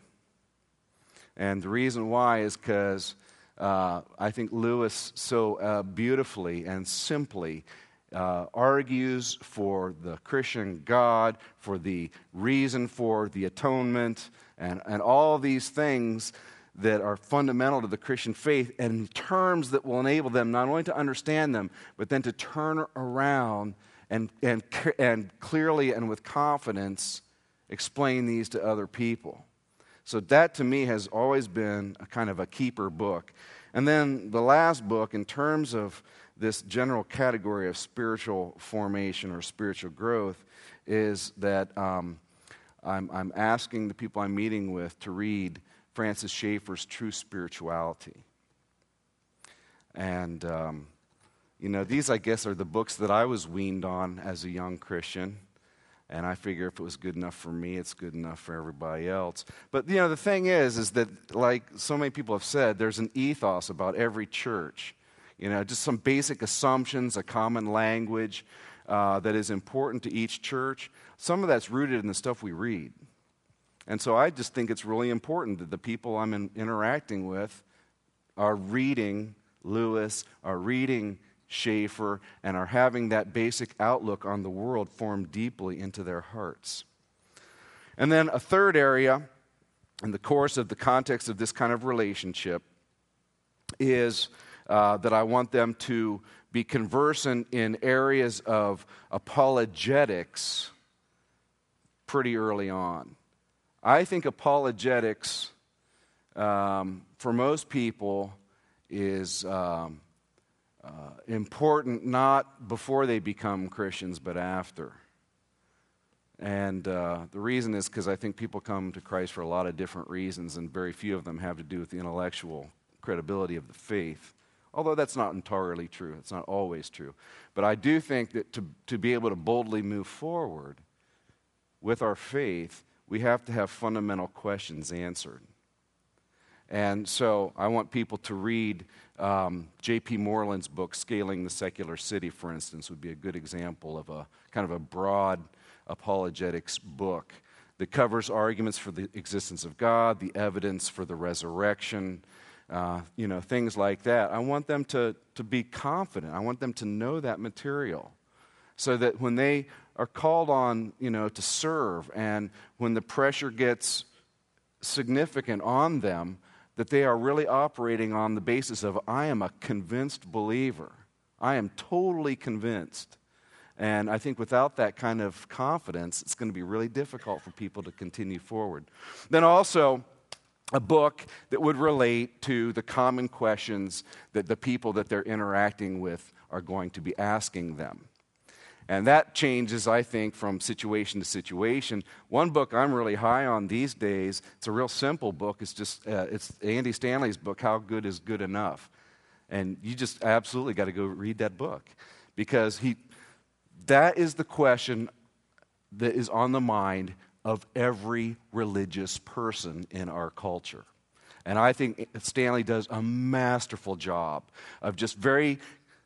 And the reason why is because uh, I think Lewis so uh, beautifully and simply uh, argues for the Christian God, for the reason for the atonement, and, and all these things that are fundamental to the Christian faith, and in terms that will enable them not only to understand them, but then to turn around and, and, and clearly and with confidence explain these to other people. So that to me has always been a kind of a keeper book. And then the last book, in terms of this general category of spiritual formation or spiritual growth, is that um, I'm, I'm asking the people I'm meeting with to read Francis Schaeffer's True Spirituality. And, um, you know, these, I guess, are the books that I was weaned on as a young Christian. And I figure if it was good enough for me, it's good enough for everybody else. But, you know, the thing is, is that, like so many people have said, there's an ethos about every church. You know, just some basic assumptions, a common language uh, that is important to each church. Some of that's rooted in the stuff we read. And so I just think it's really important that the people I'm in, interacting with are reading Lewis, are reading Schaeffer, and are having that basic outlook on the world formed deeply into their hearts. And then a third area in the course of the context of this kind of relationship is uh, that I want them to be conversant in areas of apologetics pretty early on. I think apologetics, um, for most people, is um, uh, important not before they become Christians, but after. And uh, the reason is because I think people come to Christ for a lot of different reasons, and very few of them have to do with the intellectual credibility of the faith. Although that's not entirely true. It's not always true. But I do think that to, to be able to boldly move forward with our faith, we have to have fundamental questions answered. And so I want people to read um, J P Moreland's book, Scaling the Secular City, for instance, would be a good example of a kind of a broad apologetics book that covers arguments for the existence of God, the evidence for the resurrection, uh, you know, things like that. I want them to, to be confident. I want them to know that material so that when they are called on, you know, to serve, and when the pressure gets significant on them, that they are really operating on the basis of, I am a convinced believer. I am totally convinced. And I think without that kind of confidence, it's going to be really difficult for people to continue forward. Then also, a book that would relate to the common questions that the people that they're interacting with are going to be asking them. And that changes, I think, from situation to situation. One book I'm really high on these days, it's a real simple book. It's just, uh, it's Andy Stanley's book, How Good is Good Enough? And you just absolutely got to go read that book, because he, that is the question that is on the mind of every religious person in our culture. And I think Stanley does a masterful job of just very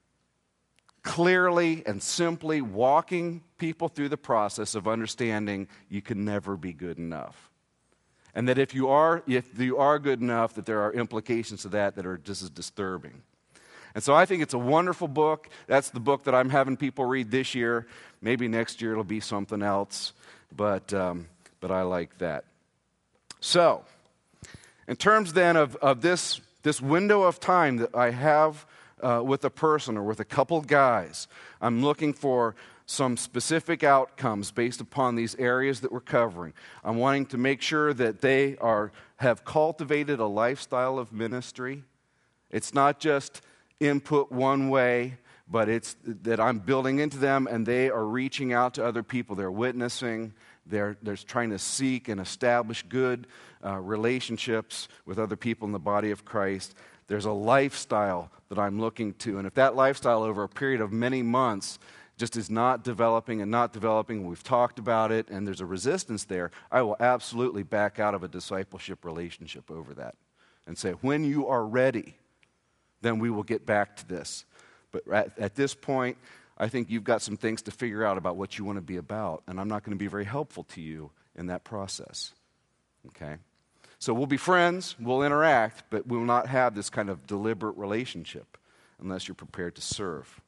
clearly and simply walking people through the process of understanding you can never be good enough. And that if you are, if you are good enough, that there are implications to that that are just as disturbing. And so I think it's a wonderful book. That's the book that I'm having people read this year. Maybe next year it'll be something else, but um, but I like that. So, in terms then of, of this, this window of time that I have Uh, with a person or with a couple guys, I'm looking for some specific outcomes based upon these areas that we're covering. I'm wanting to make sure that they are have cultivated a lifestyle of ministry. It's not just input one way, but it's that I'm building into them and they are reaching out to other people. They're witnessing. They're, they're trying to seek and establish good uh, relationships with other people in the body of Christ. There's a lifestyle that I'm looking to. And if that lifestyle over a period of many months just is not developing and not developing, we've talked about it, and there's a resistance there, I will absolutely back out of a discipleship relationship over that and say, when you are ready, then we will get back to this. But at, at this point, I think you've got some things to figure out about what you want to be about, and I'm not going to be very helpful to you in that process. Okay? So we'll be friends, we'll interact, but we will not have this kind of deliberate relationship unless you're prepared to serve.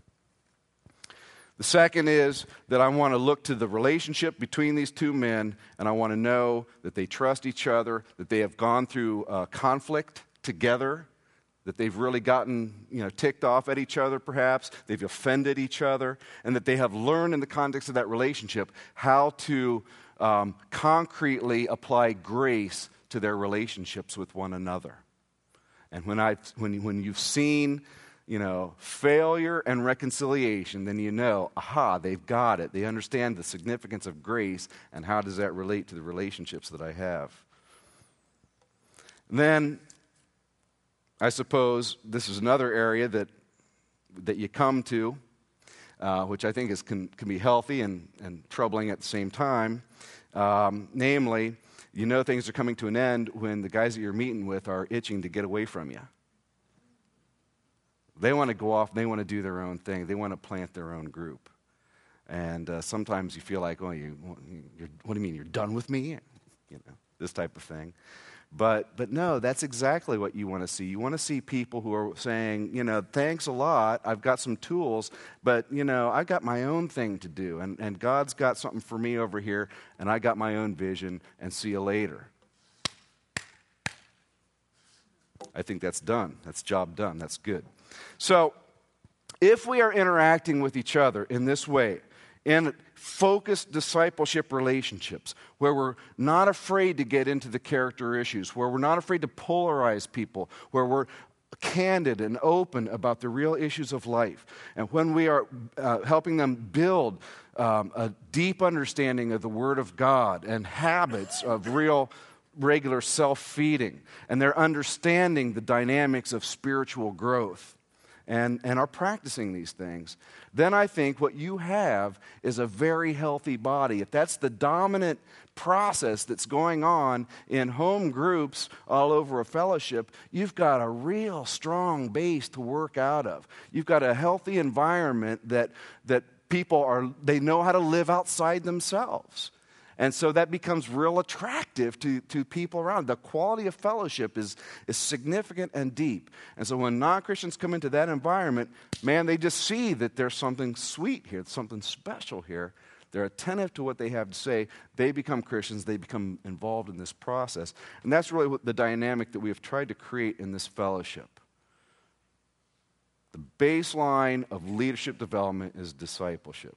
The second is that I want to look to the relationship between these two men, and I want to know that they trust each other, that they have gone through uh, conflict together, that they've really gotten, you know, ticked off at each other perhaps, they've offended each other, and that they have learned in the context of that relationship how to um, concretely apply grace to their relationships with one another. And when I when when you've seen, you know, failure and reconciliation, then you know, aha, they've got it. They understand the significance of grace and how does that relate to the relationships that I have. And then I suppose this is another area that that you come to, uh, which I think is can, can be healthy and, and troubling at the same time. Um, namely, you know things are coming to an end when the guys that you're meeting with are itching to get away from you. They want to go off, they want to do their own thing. They want to plant their own group. And uh, sometimes you feel like, oh, you, you're, what do you mean, you're done with me? You know, this type of thing. But but no, that's exactly what you want to see. You want to see people who are saying, you know, thanks a lot, I've got some tools, but, you know, I've got my own thing to do, and, and God's got something for me over here, and I got my own vision, and see you later. I think that's done. That's job done. That's good. So if we are interacting with each other in this way, in focused discipleship relationships, where we're not afraid to get into the character issues, where we're not afraid to polarize people, where we're candid and open about the real issues of life, and when we are uh, helping them build um, a deep understanding of the Word of God and habits of real regular self-feeding, and they're understanding the dynamics of spiritual growth, and, and are practicing these things, then I think what you have is a very healthy body. If that's the dominant process that's going on in home groups all over a fellowship, you've got a real strong base to work out of. You've got a healthy environment that, that people are, they know how to live outside themselves. And so that becomes real attractive to, to people around. The quality of fellowship is, is significant and deep. And so when non-Christians come into that environment, man, they just see that there's something sweet here, something special here. They're attentive to what they have to say. They become Christians. They become involved in this process. And that's really what the dynamic that we have tried to create in this fellowship. The baseline of leadership development is discipleship.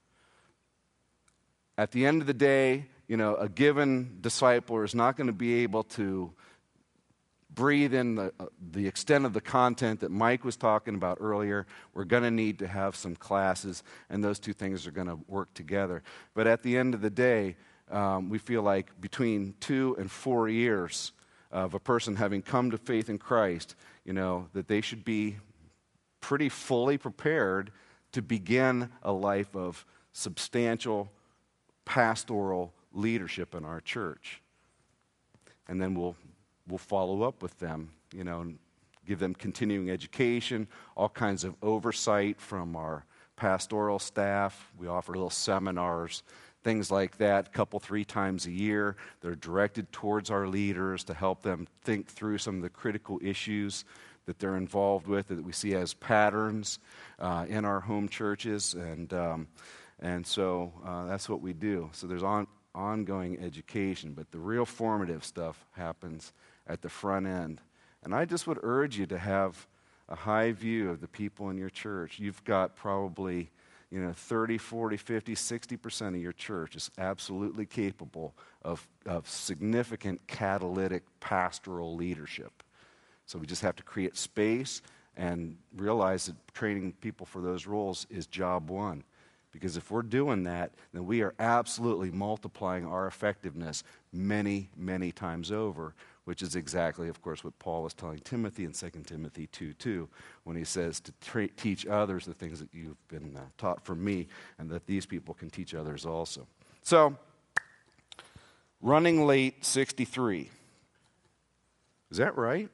At the end of the day, you know, a given discipler is not going to be able to breathe in the, uh, the extent of the content that Mike was talking about earlier. We're going to need to have some classes, and those two things are going to work together. But at the end of the day, um, we feel like between two and four years of a person having come to faith in Christ, you know, that they should be pretty fully prepared to begin a life of substantial pastoral leadership in our church. And then we'll we'll follow up with them, you know, and give them continuing education, all kinds of oversight from our pastoral staff. We offer little seminars, things like that, a couple, three times a year. They're directed towards our leaders to help them think through some of the critical issues that they're involved with, that we see as patterns uh, in our home churches. And um, And so uh, that's what we do. So there's on, ongoing education, but the real formative stuff happens at the front end. And I just would urge you to have a high view of the people in your church. You've got probably, you know, thirty, forty, fifty, sixty percent of your church is absolutely capable of, of significant catalytic pastoral leadership. So we just have to create space and realize that training people for those roles is job one. Because if we're doing that, then we are absolutely multiplying our effectiveness many, many times over, which is exactly, of course, what Paul was telling Timothy in Second Timothy two two, when he says to tra- teach others the things that you've been uh, taught from me, and that these people can teach others also. So, running late sixty-three. Is that right?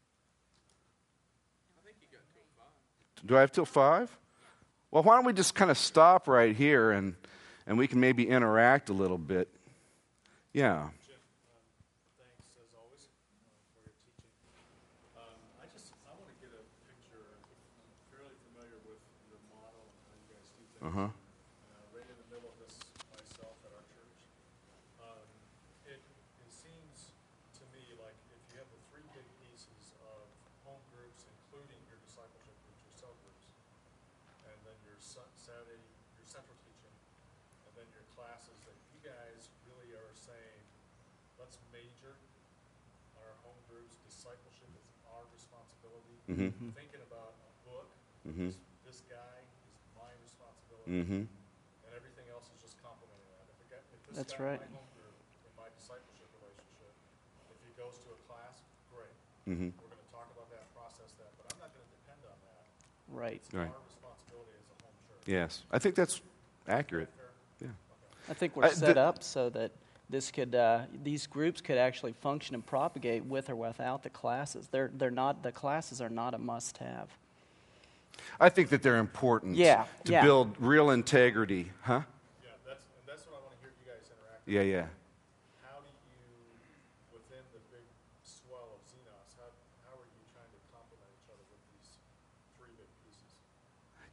I think you got till five. Do I have till five? Well, why don't we just kind of stop right here and, and we can maybe interact a little bit. Yeah. Jim, um, thanks as always uh, for your teaching. Um, I just I want to get a picture. I'm fairly familiar with the model and how you guys do things. Uh-huh. Uh, right in the middle of this myself at our church. Um, it, it seems to me like if you have the three big pieces of home groups, including your discipleship groups, your cell groups, and then your Saturday, your central teaching, and then your classes, that you guys really are saying, let's major on our home groups. Discipleship is our responsibility. Mm-hmm. Thinking about a book, Mm-hmm. this, this guy is my responsibility, Mm-hmm. and everything else is just complementing that. If, it got, if this That's guy right. in my home group, in my discipleship relationship, if he goes to a class, great. Mm-hmm. We're going to talk about that, process that, but I'm not going to depend on that. Right. It's Right. our responsibility as a home church. Yes. I think that's accurate. Yeah. I think we're Uh, set the- up so that this could, uh, these groups could actually function and propagate with or without the classes. They're, they're not, the classes are not a must-have. I think that they're important Yeah, to yeah. build real integrity. Huh? Yeah, that's and that's what I want to hear you guys interact. Yeah, yeah. How do you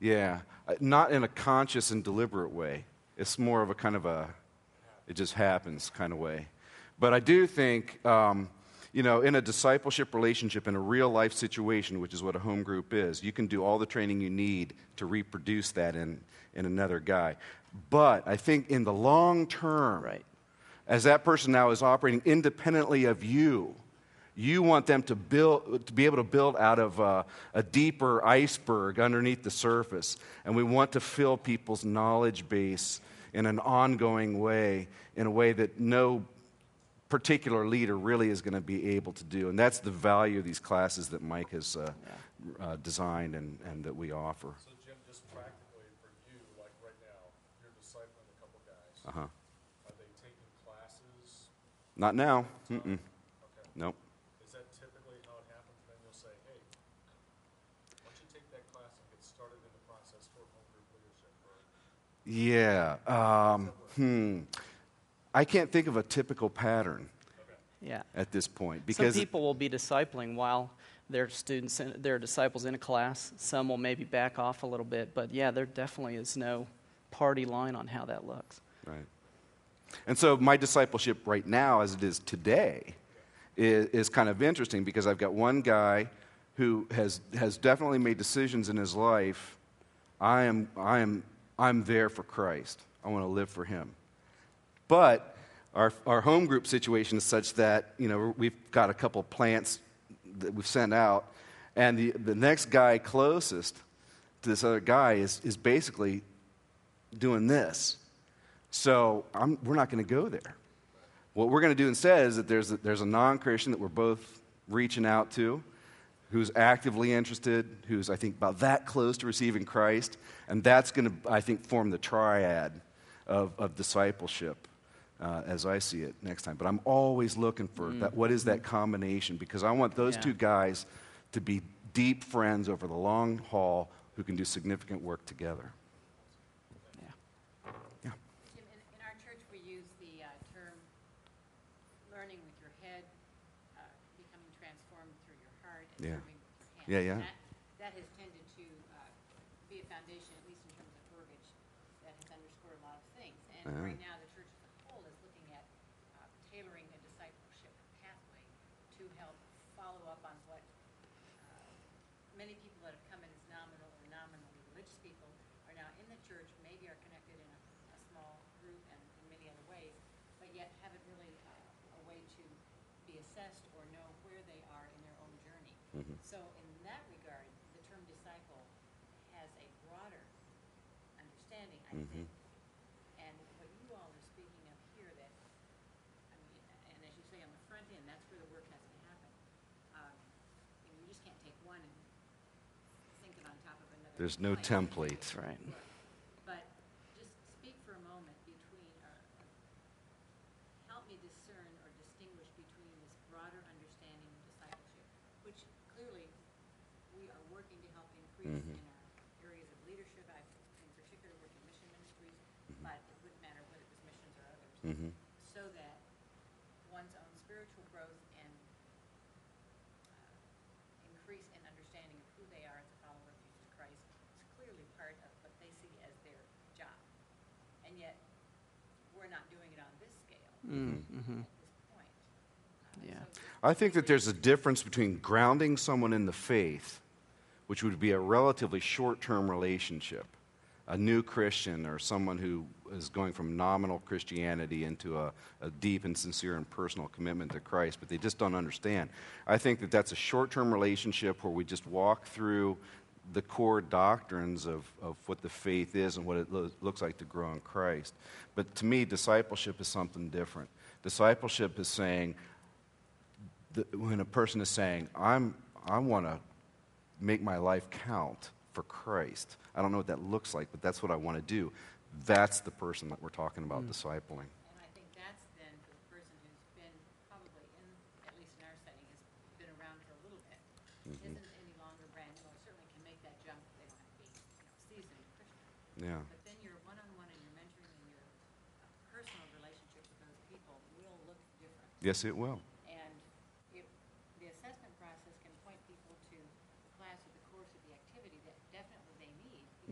Yeah, Uh, not in a conscious and deliberate way. It's more of a kind of a, it just happens kind of way. But I do think, um, you know, in a discipleship relationship, in a real life situation, which is what a home group is, you can do all the training you need to reproduce that in, in another guy. But I think in the long term, Right. as that person now is operating independently of you, you want them to build, to be able to build out of uh, a deeper iceberg underneath the surface. And we want to fill people's knowledge base in an ongoing way, in a way that no particular leader really is going to be able to do. And that's the value of these classes that Mike has uh, Yeah. uh, designed and, and that we offer. So Jim, just practically for you, like right now, you're discipling a couple guys. Uh-huh. Are they taking classes? Not now. Mm-mm. Okay. Nope. Is that typically how it happens? Then you'll say, hey, why don't you take that class and get started in the process for home group leadership? Or, Yeah. Um, hmm. I can't think of a typical pattern Yeah. at this point Some because people will be discipling while they're students, in, they're disciples in a class. Some will maybe back off a little bit, but yeah, there definitely is no party line on how that looks. right. And so my discipleship right now, as it is today, is, is kind of interesting because I've got one guy who has has definitely made decisions in his life. I am I am I'm there for Christ. I want to live for Him. But our our home group situation is such that, you know, we've got a couple plants that we've sent out, and the the next guy closest to this other guy is is basically doing this. So I'm, we're not going to go there. What we're going to do instead is that there's a, there's a non-Christian that we're both reaching out to, who's actively interested, who's, I think, about that close to receiving Christ, and that's going to, I think, form the triad of, of discipleship uh, as I see it next time. But I'm always looking for Mm. that. What is that combination? Because I want those Yeah. two guys to be deep friends over the long haul who can do significant work together. Yeah. Yeah. Jim, in, in our church, we use the uh, term learning with your head, uh, becoming transformed through your heart, and Yeah. serving with your hands. Yeah, yeah. And That, that has tended to uh, be a foundation, at least in terms of verbiage, that has underscored a lot of things. And Uh-huh. right now, the church as a whole is looking at uh, tailoring a discipleship pathway to help follow up on what uh, many people that have come in as nominal or nominally religious people are now in the church, maybe are connected in a, a small group and in many other ways, but yet haven't really uh, a way to be assessed or know where they are in their own journey. Mhm. So in that regard, the term disciple has a broader understanding, I Mhm. think. And what you all are speaking of here, that, I mean, and as you say, on the front end, that's where the work has to happen. Um, you know, you just can't take one and sink it on top of another. There's no plank. template. That's right. But just speak for a moment between, or or help me discern or distinguish between this broader understanding of discipleship, which clearly we are working to help increase Mhm. in our areas of leadership. I, in particular, work in mission ministries, but it wouldn't matter whether it was missions or others, Mhm. so that one's own spiritual growth and uh, increase in understanding of who they are as a follower of Jesus Christ is clearly part of what they see as their job. And yet, we're not doing it on this scale Mm-hmm. at this point. Uh, Yeah. so I think that there's a difference between grounding someone in the faith, which would be a relatively short-term relationship, a new Christian or someone who is going from nominal Christianity into a, a deep and sincere and personal commitment to Christ, but they just don't understand. I think that that's a short-term relationship where we just walk through the core doctrines of, of what the faith is and what it lo- looks like to grow in Christ. But to me, discipleship is something different. Discipleship is saying, the, when a person is saying, I'm, I want to make my life count for Christ. I don't know what that looks like, but that's what I want to do. That's the person that we're talking about discipling. And I think that's then for the person who's been probably in, at least in our setting, has been around for a little bit, isn't any longer brand new, or certainly can make that jump. They don't have to be, you know, seasoned Christian. Yeah. But then your one-on-one and your mentoring and your uh, personal relationship with those people will look different. Yes, it will. And if the assessment process can point people to the class or the course or the activity that definitely they need, because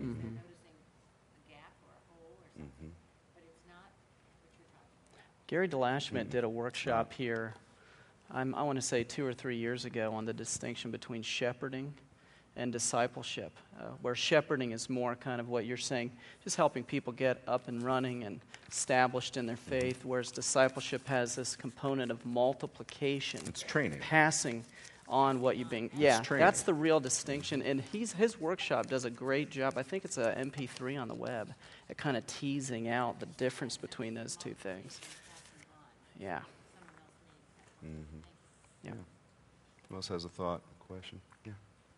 because they're noticing a gap or a hole or something, but it's not what you're talking about. Gary DeLashman did a workshop here, I'm, I want to say two or three years ago, on the distinction between shepherding and discipleship, uh, where shepherding is more kind of what you're saying, just helping people get up and running and established in their faith, whereas discipleship has this component of multiplication. It's training. Passing on what you've been, yeah, training. that's the real distinction. And he's, his workshop does a great job. I think it's a M P three on the web at kind of teasing out the difference between those two things. Yeah. Mm-hmm. Yeah. Who else has a thought, a question? Yeah.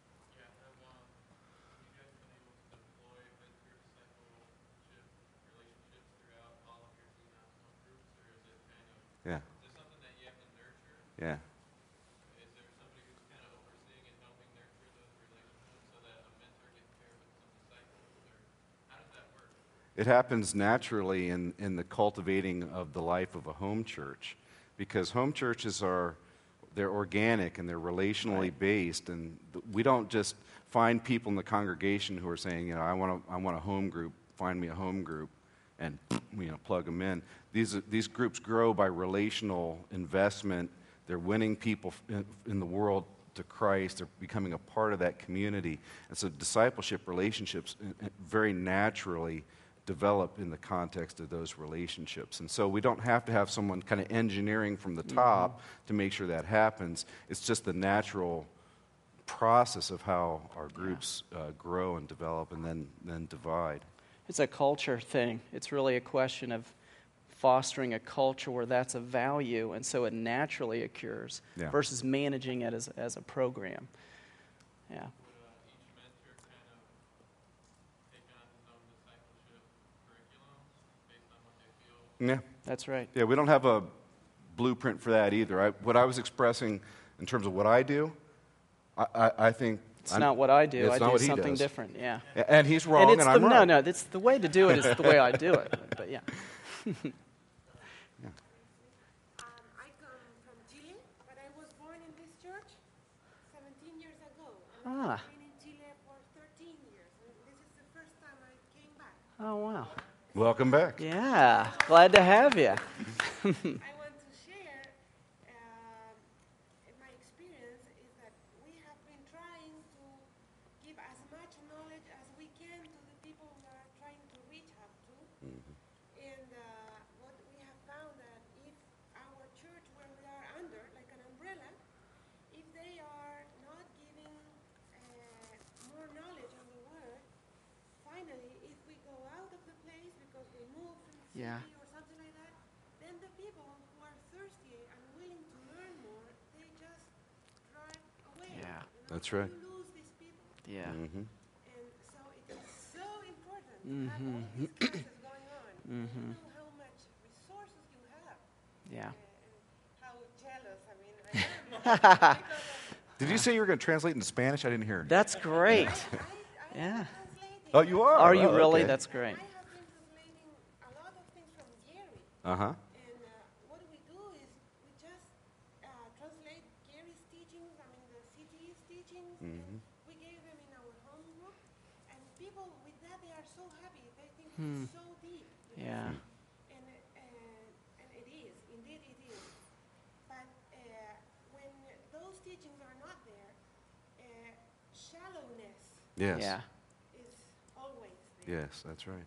Yeah. Is it something that you have to nurture? Yeah. Is there somebody who's kind of overseeing and helping nurture those relationships so that a mentor gets paired with some disciples? Or how does that work? It happens naturally in, in the cultivating of the life of a home church, because home churches are, they're organic and they're relationally right. based, and th- we don't just find people in the congregation who are saying, you know, I want a, I want a home group, find me a home group, and you know, plug them in. These these groups grow by relational investment. They're winning people in, in the world to Christ. They're becoming a part of that community. And so discipleship relationships very naturally develop in the context of those relationships. And so we don't have to have someone kind of engineering from the top mm-hmm. to make sure that happens. It's just the natural process of how our groups yeah. uh, grow and develop and then, then divide. It's a culture thing. It's really a question of fostering a culture where that's a value, and so it naturally occurs, yeah. versus managing it as, as a program. Yeah. Would uh, each mentor kind of take on his own discipleship curriculum based on what they feel? Yeah. That's right. Yeah, we don't have a blueprint for that either. I, what I was expressing in terms of what I do, I, I, I think It's I'm, not what I do. I do something does. different, yeah. And he's wrong, and, and, and the, I'm right. No, no, it's the way to do it is the way I do it. But yeah. yeah. um, I come from Chile, but I was born in this church seventeen years ago. And ah. I've been in Chile for thirteen years. And this is the first time I came back. Oh, wow. Welcome back. Yeah, glad to have you. I want to share uh, my experience is that we have been trying to give as much knowledge as we can to the people we are trying to reach out to. Mm-hmm. And uh, what we have found that if our church where we are under, like an umbrella, if they are not giving uh, more knowledge on the word, finally, if we go out of the place because we move from the Yeah. city or something like that, then the people who are thirsty and willing to learn more, they just drive away. Yeah. You know, That's right. You lose these people. Yeah. Mm-hmm. And so it is so important Mm-hmm. to have all these classes going on. Mm-hmm. You know how much resources you have. Yeah. Uh, and how jealous, I mean, I am. because of, Did you say you were going to translate into Spanish? I didn't hear. That's great. I, I Yeah. am translating. Oh, you are? Are you Oh, really? okay. That's great. I have been translating a lot of things from Gary. Uh-huh. And uh, what we do is we just uh, translate Gary's teachings, I mean the C T E's teachings, Mhm. and we gave them in our home group. And people with that, they are so happy. They think Hmm. it's so deep. you know. Yeah. And, uh, and it is, indeed it is. But uh, when those teachings are not there, uh, shallowness Yes. Yeah. is always there. Yes, that's right.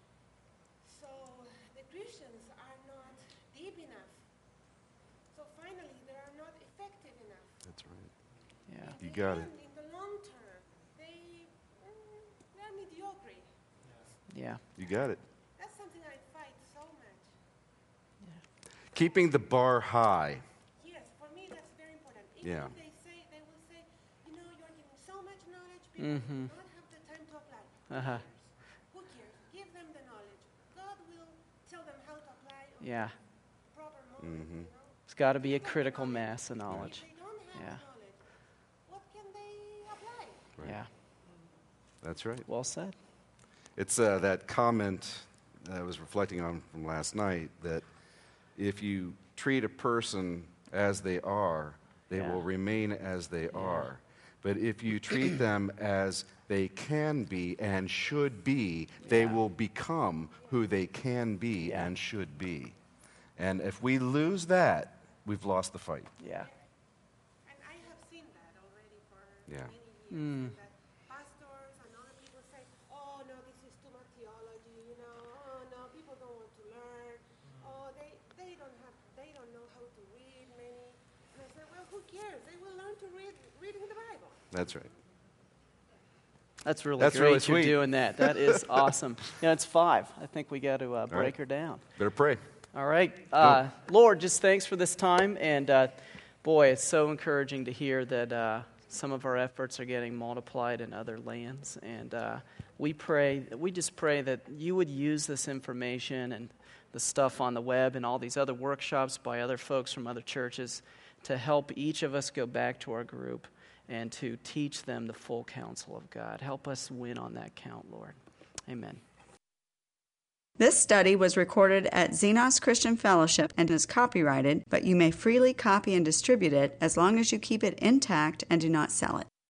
So the Christians are not deep enough. So finally, they are not effective enough. That's right. Yeah. In You the got it. end, in the long term, they mm, they're mediocre. Yeah. You got it. That's something I fight so much. Keeping the bar high. Yes, for me that's very important. Even Yeah. if they say they will say, you know, you're giving so much knowledge, people Mhm. do not have the time to apply. Who Uh-huh. cares? Who cares? Give them the knowledge. God will tell them how to apply on Yeah. the proper moment. Mhm. You know? It's got to be a critical mass of knowledge. If they don't have Yeah. the knowledge, what can they apply? Right. Yeah. That's right. Well said. It's uh, that comment that I was reflecting on from last night, that if you treat a person as they are, they Yeah. will remain as they are. But if you treat them as they can be and should be, they Yeah. will become who they can be and should be. And if we lose that, we've lost the fight. Yeah. And I have seen that already for Yeah. many years. That pastors and other people say, oh, no, this is too much theology, you know. Oh, no, people don't want to learn. Oh, they, they don't have, they don't know how to read many. And I said, well, who cares? They will learn to read reading the Bible. That's right. That's really That's great really you're sweet. doing that. That is awesome. Yeah, it's five. I think we got to uh, break right. her down. Better pray. All right. Uh, Lord, just thanks for this time. And uh, boy, it's so encouraging to hear that uh, some of our efforts are getting multiplied in other lands. And uh, we pray, we just pray that you would use this information and the stuff on the web and all these other workshops by other folks from other churches to help each of us go back to our group and to teach them the full counsel of God. Help us win on that count, Lord. Amen. This study was recorded at Xenos Christian Fellowship and is copyrighted, but you may freely copy and distribute it as long as you keep it intact and do not sell it.